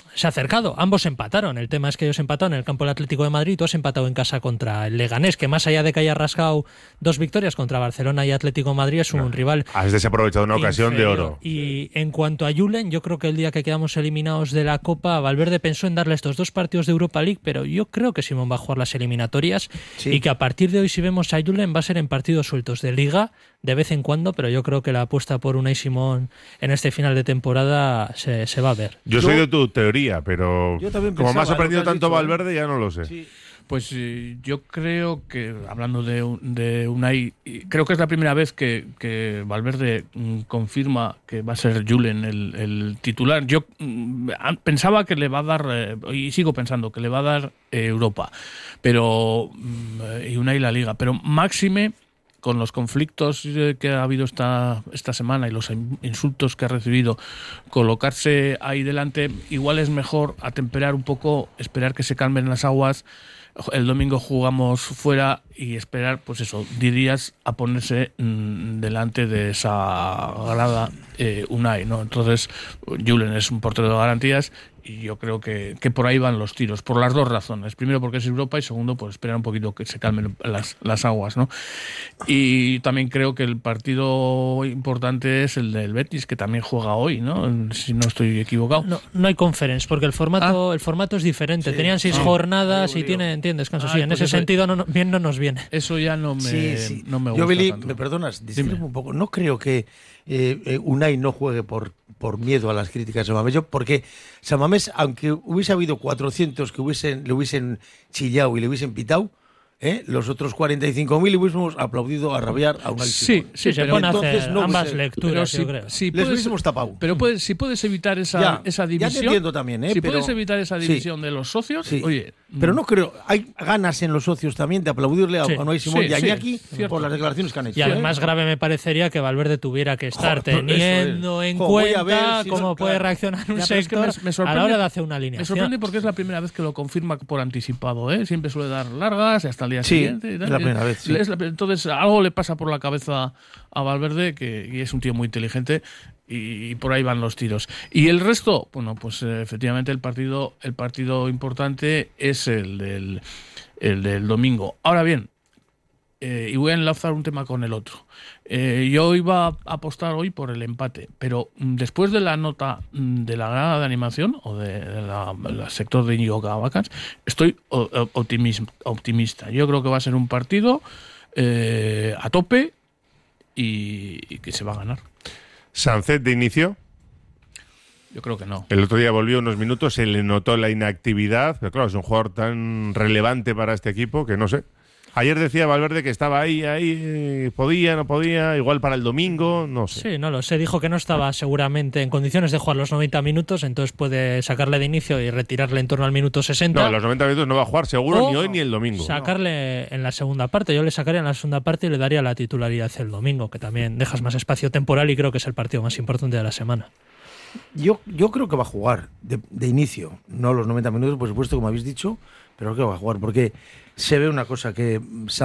ambos empataron. El tema es que ellos empataron en el campo del Atlético de Madrid, tú has empatado en casa contra el Leganés, que más allá de que haya rascado 2 victorias contra Barcelona y Atlético de Madrid, es un rival... Has desaprovechado una ocasión de oro. Y en cuanto a Julen, yo creo que el día que quedamos eliminados de la Copa, Valverde pensó en darle estos 2 partidos de Europa League, pero yo creo que Simón va a jugar las eliminatorias y que a partir de hoy, si vemos a Julen, va a ser en partidos sueltos de Liga de vez en cuando, pero yo creo que la apuesta por Unai Simón en este final de temporada se va a ver. Yo soy de tu teoría, pero como me ha sorprendido tanto Valverde, ya no lo sé. Sí. Pues yo creo que, hablando de Unai, creo que es la primera vez que Valverde confirma que va a ser Julen el titular. Yo pensaba que le va a dar, y sigo pensando, que le va a dar Europa, pero y Unai la Liga, pero máxime con los conflictos que ha habido esta semana y los insultos que ha recibido, colocarse ahí delante, igual es mejor atemperar un poco, esperar que se calmen las aguas. El domingo jugamos fuera y esperar, pues eso, dirías, a ponerse delante de esa grada Unai, ¿no? Entonces, Julen es un portero de garantías y yo creo que por ahí van los tiros, por las 2 razones. Primero, porque es Europa, y segundo, pues esperar un poquito que se calmen las aguas, ¿no? Y también creo que el partido importante es el del Betis, que también juega hoy, ¿no? Si no estoy equivocado. No hay conference, porque el formato es diferente. Sí. Tenían 6 jornadas y tienen descanso. Sí, en ese sentido no nos viene. Eso ya no me gusta. Yo, Billy, tanto. me perdonas, discrepo un poco. No creo que Unai no juegue por miedo a las críticas de Samamés. Porque Samamés, aunque hubiese habido 400 que le hubiesen chillado y le hubiesen pitado, los otros 45.000 hubiésemos aplaudido a rabiar a una Sí, se pone a hacer ambas lecturas, yo creo. Les hubiésemos tapado. Pero si puedes evitar esa división. Ya te entiendo también, si puedes evitar esa división de los socios, oye. Pero no creo. Hay ganas en los socios también de aplaudirle a Unai Simón y a Iñaki por las declaraciones que han hecho. Y además grave me parecería que Valverde tuviera que estar teniendo en cuenta cómo puede reaccionar un sector a la hora de hacer una alineación. Me sorprende porque es la primera vez que lo confirma por anticipado, ¿eh? Siempre suele dar largas hasta el día siguiente. Es la primera vez. Sí. Entonces algo le pasa por la cabeza a Valverde, y es un tío muy inteligente, y por ahí van los tiros. Y el resto, bueno, pues efectivamente el partido importante es el del domingo. Ahora bien, y voy a enlazar un tema con el otro. Yo iba a apostar hoy por el empate, pero después de la nota de la grada de animación o del sector de Íñigo Cabacas, estoy optimista. Yo creo que va a ser un partido a tope y que se va a ganar. ¿Sancet de inicio? Yo creo que no. El otro día volvió unos minutos, se le notó la inactividad, pero claro, es un jugador tan relevante para este equipo que no sé. Ayer decía Valverde que estaba ahí, podía, no podía, igual para el domingo, no sé. Sí, no lo sé, dijo que no estaba seguramente en condiciones de jugar los 90 minutos, entonces puede sacarle de inicio y retirarle en torno al minuto 60. No, en los 90 minutos no va a jugar seguro ni hoy ni el domingo. Sacarle en la segunda parte, yo le sacaría en la segunda parte y le daría la titularidad el domingo, que también dejas más espacio temporal y creo que es el partido más importante de la semana. Yo creo que va a jugar de inicio, no los 90 minutos, por supuesto, como habéis dicho, pero creo que va a jugar, porque se ve una cosa que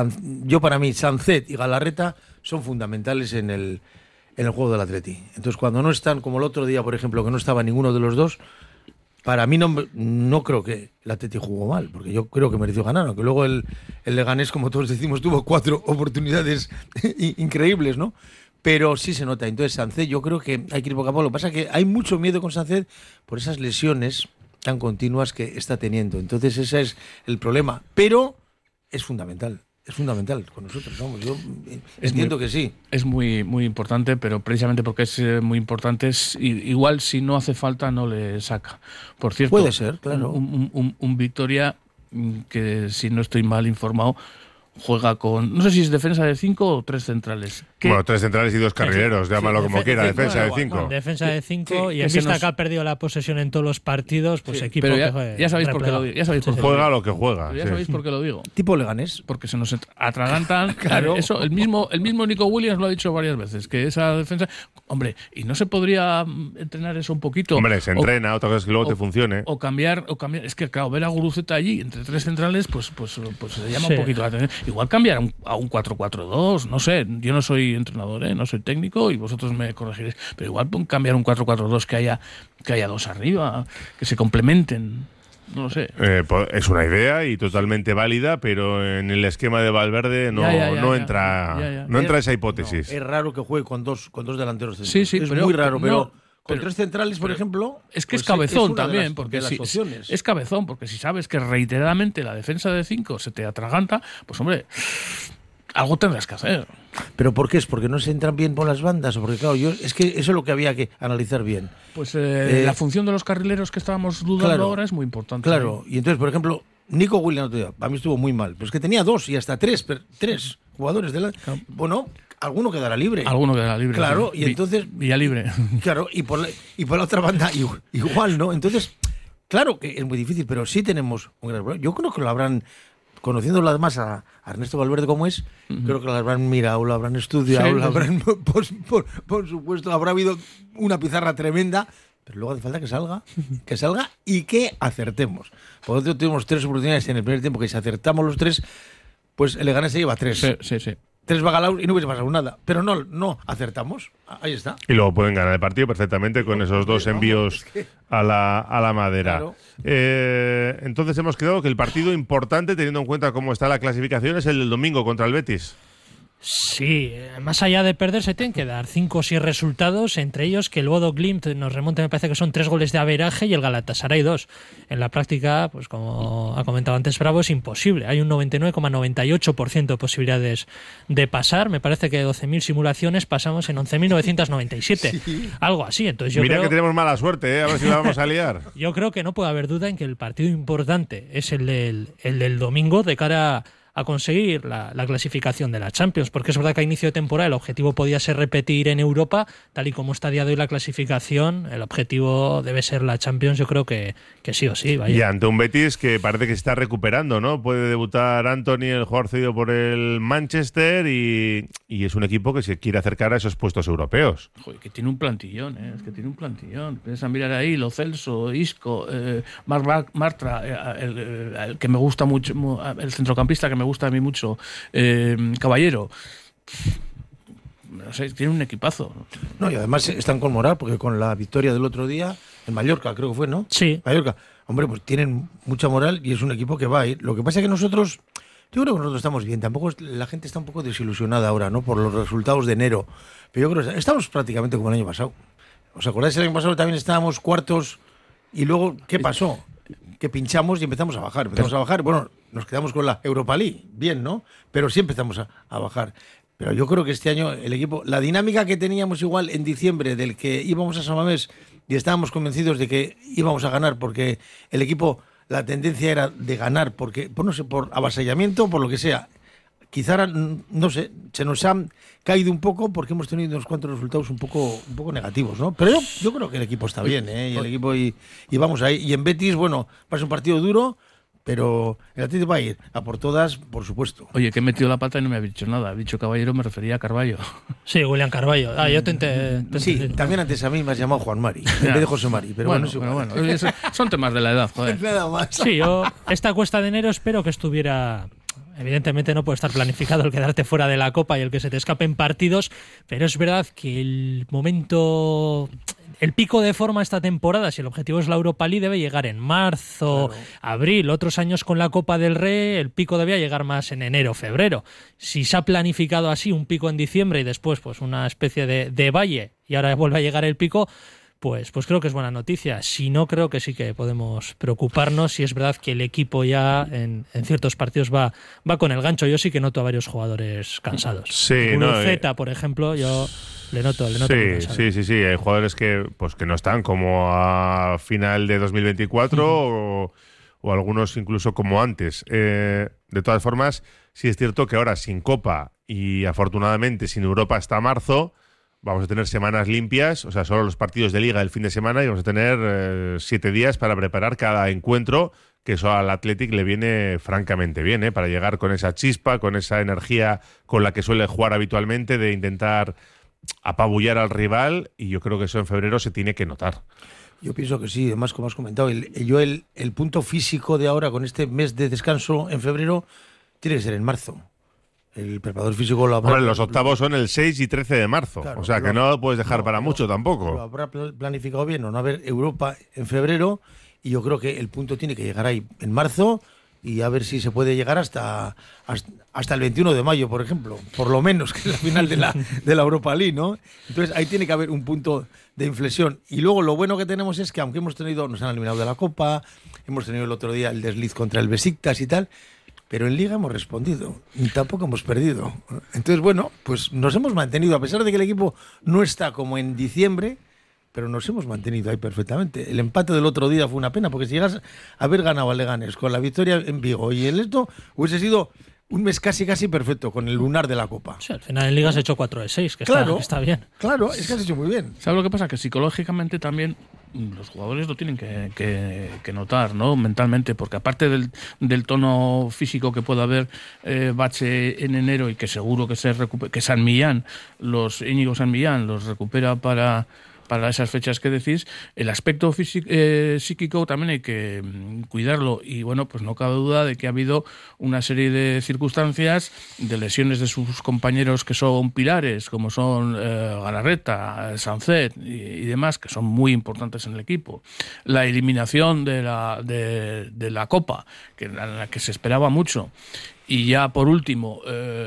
para mí Sancet y Galarreta son fundamentales en el juego del Atleti. Entonces cuando no están, como el otro día, por ejemplo, que no estaba ninguno de los dos, para mí no creo que el Atleti jugó mal, porque yo creo que mereció ganar, aunque luego el Leganés, como todos decimos, tuvo 4 oportunidades increíbles, ¿no? Pero sí se nota. Entonces Sancet, yo creo que hay que ir poco a poco. Lo que pasa es que hay mucho miedo con Sancet por esas lesiones tan continuas que está teniendo. Entonces ese es el problema. Pero es fundamental con nosotros. Vamos, yo entiendo que sí. Es muy, muy importante, pero precisamente porque es muy importante, igual si no hace falta no le saca. Por cierto, puede ser, claro. Un Victoria que, si no estoy mal informado, juega con, no sé si es defensa de 5 o 3 centrales. Bueno, 3 centrales y 2 carrileros, llámalo como quiera, defensa de 5. Defensa de 5 y en vista que ha perdido la posesión en todos los partidos, pues equipo pero que juegue. Ya sabéis por qué lo digo. Juega lo que juega. Ya sabéis por qué lo digo. Tipo Leganés. Porque se nos atragantan. Claro. Eso, el mismo Nico Williams lo ha dicho varias veces, que esa defensa... Hombre, ¿y no se podría entrenar eso un poquito? Hombre, se entrena, otra cosa es que luego te funcione. O cambiar. Es que, claro, ver a Guruceta allí entre 3 centrales, pues se llama un poquito la atención. Igual cambiar a un 4-4-2, no sé, yo no soy entrenador, no soy técnico y vosotros me corregiréis, pero igual cambiar un 4-4-2 que haya 2 arriba, que se complementen, no lo sé. Es una idea y totalmente válida, pero en el esquema de Valverde no entra esa hipótesis. No, es raro que juegue con dos delanteros. Sí, es muy raro, pero... Con Pero, 3 centrales, por ejemplo... Es que pues es cabezón también, porque es cabezón, porque si sabes que reiteradamente la defensa de 5 se te atraganta, pues hombre, algo tendrás que hacer. ¿Pero por qué es? ¿Porque no se entran bien por las bandas? O porque, claro, es que eso es lo que había que analizar bien. Pues la función de los carrileros que estábamos dudando ahora es muy importante. Claro, y entonces, por ejemplo, Nico Williams, para mí estuvo muy mal, pero es que tenía 2 y hasta 3 jugadores de la... Bueno... Alguno quedará libre. Claro, sí. Y entonces... Vía libre. Claro, y por la otra banda igual, ¿no? Entonces, claro que es muy difícil, pero sí tenemos un gran problema. Yo creo que lo habrán, conociéndolo además a Ernesto Valverde como es, creo que lo habrán mirado, lo habrán estudiado, lo habrán, por supuesto, habrá habido una pizarra tremenda, pero luego hace falta que salga y que acertemos. Por lo tanto, tuvimos 3 oportunidades en el primer tiempo, que si acertamos los 3, pues el Leganés se lleva 3. Sí. 3 bagalaos y no hubiese pasado nada. Pero no acertamos. Ahí está. Y luego pueden ganar el partido perfectamente con esos 2 envíos a la madera. Claro. Entonces hemos quedado que el partido importante, teniendo en cuenta cómo está la clasificación, es el del domingo contra el Betis. Sí, más allá de perder se tienen que dar 5 o 6 resultados, entre ellos que el Bodo Glimt nos remonta, me parece que son 3 goles de averaje y el Galatasaray 2. En la práctica, pues como ha comentado antes Bravo, es imposible. Hay un 99,98% de posibilidades de pasar. Me parece que de 12.000 simulaciones pasamos en 11.997. Sí. Algo así. Entonces Mira que tenemos mala suerte, a ver si la vamos a liar. Yo creo que no puede haber duda en que el partido importante es el del domingo de cara a conseguir la clasificación de la Champions, porque es verdad que a inicio de temporada el objetivo podía ser repetir en Europa, tal y como está a día de hoy la clasificación, el objetivo debe ser la Champions, yo creo que sí o sí. Vaya. Y ante un Betis que parece que se está recuperando, ¿no? Puede debutar Anthony, el jugador cedido por el Manchester, y es un equipo que se quiere acercar a esos puestos europeos. Joder, que tiene un plantillón, es que tiene un plantillón. Empiezas a mirar ahí, Lo Celso, Isco, Martra, el que me gusta mucho, el centrocampista que me gusta a mí mucho, Caballero. No sé, tiene un equipazo. No, y además están con moral, porque con la victoria del otro día, en Mallorca, creo que fue, ¿no? Sí. Mallorca. Hombre, pues tienen mucha moral y es un equipo que va a ir. Lo que pasa es que nosotros, yo creo que nosotros estamos bien. Tampoco la gente está un poco desilusionada ahora, ¿no? Por los resultados de enero. Pero yo creo que estamos prácticamente como el año pasado. ¿Os acordáis? El año pasado también estábamos cuartos y luego, ¿qué pasó? Que pinchamos y empezamos a bajar. Bueno, nos quedamos con la Europa League, bien, ¿no? Pero sí empezamos a bajar. Pero yo creo que este año el equipo, la dinámica que teníamos igual en diciembre, del que íbamos a San Mamés y estábamos convencidos de que íbamos a ganar porque el equipo, la tendencia era de ganar, porque, pues no sé, por avasallamiento, por lo que sea. Quizá, no sé, se nos han caído un poco porque hemos tenido unos cuantos resultados un poco negativos, ¿no? Pero yo creo que el equipo está bien, ¿eh? Y el equipo y vamos ahí. Y en Betis, bueno, va a ser un partido duro, pero el Atlético va a ir a por todas, por supuesto. Oye, que he metido la pata y no me ha dicho nada. He dicho Caballero, me refería a Carballo. Sí, William Carballo. Yo te sí, también antes a mí me has llamado Juan Mari, en vez de José Mari. Pero bueno, son temas de la edad, joder. Nada más. Sí, yo esta cuesta de enero espero que estuviera... Evidentemente no puede estar planificado el quedarte fuera de la Copa y el que se te escapen partidos, pero es verdad que el pico de forma esta temporada, si el objetivo es la Europa League, debe llegar en marzo, claro, abril. Otros años con la Copa del Rey el pico debía llegar más en enero, febrero. Si se ha planificado así un pico en diciembre y después pues una especie de valle y ahora vuelve a llegar el pico, pues creo que es buena noticia. Si no, creo que sí que podemos preocuparnos si es verdad que el equipo ya en ciertos partidos va con el gancho. Yo sí que noto a varios jugadores cansados. Sí, Zeta, por ejemplo, yo le noto sí. Hay jugadores que no están como a final de 2024 o algunos incluso como antes. De todas formas, sí es cierto que ahora sin Copa y afortunadamente sin Europa hasta marzo, vamos a tener semanas limpias, o sea, solo los partidos de Liga el fin de semana, y vamos a tener 7 días para preparar cada encuentro, que eso al Athletic le viene francamente bien, para llegar con esa chispa, con esa energía con la que suele jugar habitualmente, de intentar apabullar al rival, y yo creo que eso en febrero se tiene que notar. Yo pienso que sí, además, como has comentado, el punto físico de ahora, con este mes de descanso en febrero, tiene que ser en marzo. El preparador físico lo habrá... Bueno, los octavos son el 6 y 13 de marzo, claro, o sea que no lo puedes dejar para mucho tampoco. Lo habrá planificado bien, o no haber Europa en febrero, y yo creo que el punto tiene que llegar ahí en marzo, y a ver si se puede llegar hasta el 21 de mayo, por ejemplo, por lo menos, que es la final de la Europa League, ¿no? Entonces ahí tiene que haber un punto de inflexión. Y luego lo bueno que tenemos es que aunque nos han eliminado de la Copa, hemos tenido el otro día el desliz contra el Besiktas y tal, pero en Liga hemos respondido, y tampoco hemos perdido. Entonces, bueno, pues nos hemos mantenido, a pesar de que el equipo no está como en diciembre, pero nos hemos mantenido ahí perfectamente. El empate del otro día fue una pena, porque si llegas a haber ganado a Leganés con la victoria en Vigo y el esto, hubiese sido un mes casi perfecto con el lunar de la Copa. Sí, al final en Liga has hecho 4 de 6, que claro, está bien. Claro, es que has hecho muy bien. ¿Sabes lo que pasa? Que psicológicamente también los jugadores lo tienen que notar, ¿no? Mentalmente, porque aparte del tono físico que pueda haber bache en enero, y que seguro que que Íñigo San Millán los recupera para esas fechas que decís, el aspecto psíquico también hay que cuidarlo. Y bueno, pues no cabe duda de que ha habido una serie de circunstancias, de lesiones de sus compañeros que son pilares, como son Galarreta, Sancet y demás, que son muy importantes en el equipo. La eliminación de la Copa, en la que se esperaba mucho. Y ya por último,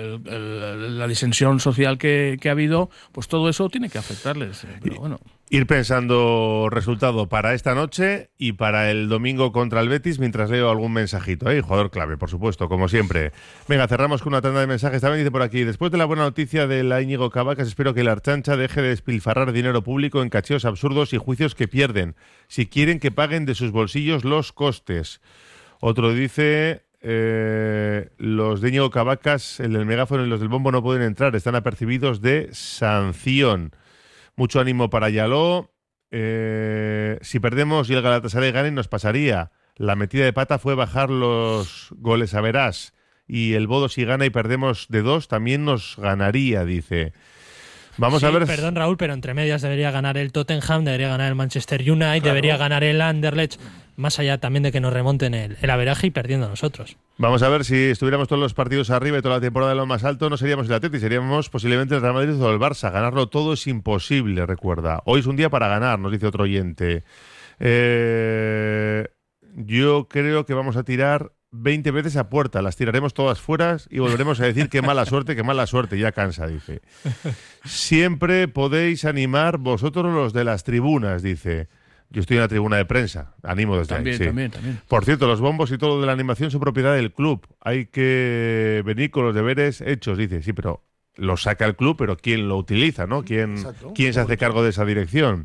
la disensión social que ha habido, pues todo eso tiene que afectarles. Pero bueno. Ir pensando resultado para esta noche y para el domingo contra el Betis, mientras leo algún mensajito. Jugador clave, por supuesto, como siempre. Venga, cerramos con una tanda de mensajes. También dice por aquí: después de la buena noticia de la Íñigo Cabacas, espero que la Archancha deje de despilfarrar dinero público en cacheos absurdos y juicios que pierden, si quieren que paguen de sus bolsillos los costes. Otro dice: los de Íñigo Cavacas, el del megáfono y los del bombo no pueden entrar, están apercibidos de sanción. Mucho ánimo para Yaló. Si perdemos y el Galatasaray gane, nos pasaría. La metida de pata fue bajar los goles a verás. Y el Bodo, si gana y perdemos de 2, también nos ganaría, dice. Vamos a ver. Perdón, Raúl, pero entre medias debería ganar el Tottenham, debería ganar el Manchester United, debería ganar el Anderlecht, más allá también de que nos remonten el averaje y perdiendo a nosotros. Vamos a ver, si estuviéramos todos los partidos arriba y toda la temporada de lo más alto, no seríamos el Atleti, seríamos posiblemente el Real Madrid o el Barça. Ganarlo todo es imposible, recuerda. Hoy es un día para ganar, nos dice otro oyente. Yo creo que vamos a tirar 20 veces a puerta, las tiraremos todas fuera y volveremos a decir qué mala suerte, ya cansa, dice. Siempre podéis animar vosotros los de las tribunas, dice. Yo estoy en la tribuna de prensa, animo desde ahí. Sí. También. Por cierto, los bombos y todo lo de la animación son propiedad del club. Hay que venir con los deberes hechos, dice. Sí, pero lo saca el club, pero ¿quién lo utiliza, no? ¿Quién se hace cargo de esa dirección?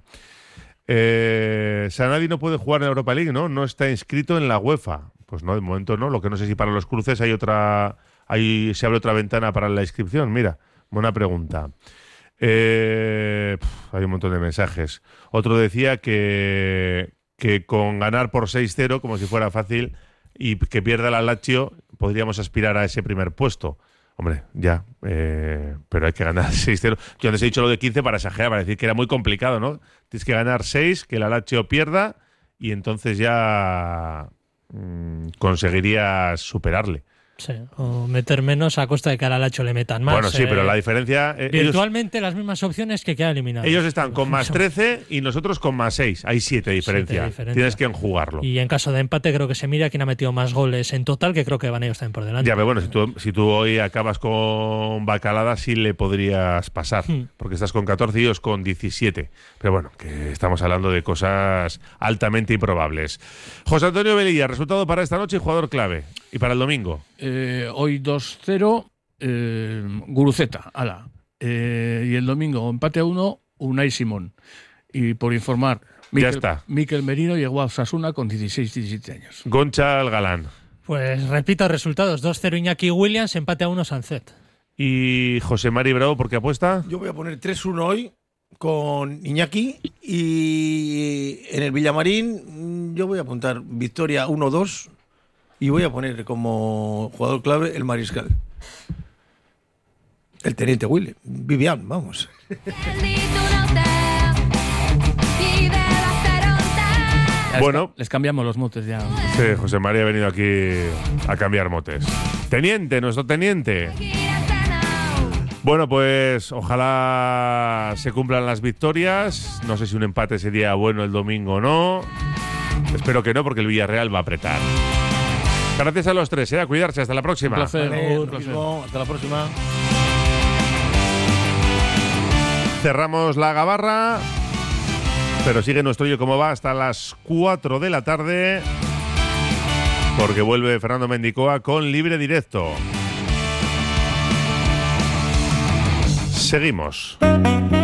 Sanadi no puede jugar en la Europa League, ¿no? No está inscrito en la UEFA. Pues no, de momento no. Lo que no sé si para los cruces se abre otra ventana para la inscripción. Mira, buena pregunta. Hay un montón de mensajes. Otro decía que con ganar por 6-0, como si fuera fácil, y que pierda la Lazio, podríamos aspirar a ese primer puesto. Hombre, ya, pero hay que ganar 6-0. Yo antes he dicho lo de 15 para exagerar, para decir que era muy complicado, ¿no? Tienes que ganar 6, que la Lazio pierda, y entonces ya conseguirías superarle. Sí, o meter menos a costa de que a la Lazio le metan más. Bueno, sí, pero la diferencia... virtualmente las mismas opciones que queda eliminado. Ellos están con más 13 y nosotros con más 6. Hay 7 de diferencia. Tienes que enjugarlo. Y en caso de empate creo que se mira quién ha metido más goles en total, que creo que van ellos también por delante. Ya, pero bueno, si tú hoy acabas con Bacalada, sí le podrías pasar, porque estás con 14 y ellos con 17. Pero bueno, que estamos hablando de cosas altamente improbables. José Antonio Velilla, resultado para esta noche y jugador clave. Y para el domingo. Hoy 2-0, Guruceta, ala. Y el domingo, empate a 1, Unai Simón. Y por informar, Mikel Merino llegó a Osasuna con 16-17 años. Goncha el Galán. Pues repito resultados, 2-0 Iñaki Williams, empate a 1 Sancet. ¿Y José Mari Bravo por qué apuesta? Yo voy a poner 3-1 hoy con Iñaki, y en el Villamarín yo voy a apuntar victoria 1-2. Y voy a poner como jugador clave el mariscal. El teniente Willy. Vivian, vamos. Bueno, les cambiamos los motes ya. Sí, José María ha venido aquí a cambiar motes. Teniente, nuestro teniente. Bueno, pues ojalá se cumplan las victorias. No sé si un empate sería bueno el domingo o no. Espero que no, porque el Villarreal va a apretar. Gracias a los tres, a cuidarse. Hasta la próxima. Un placer. Hasta la próxima. Cerramos la gabarra, pero sigue nuestro Yo Cómo Va hasta las 4 de la tarde, porque vuelve Fernando Mendicoa con Libre Directo. Seguimos.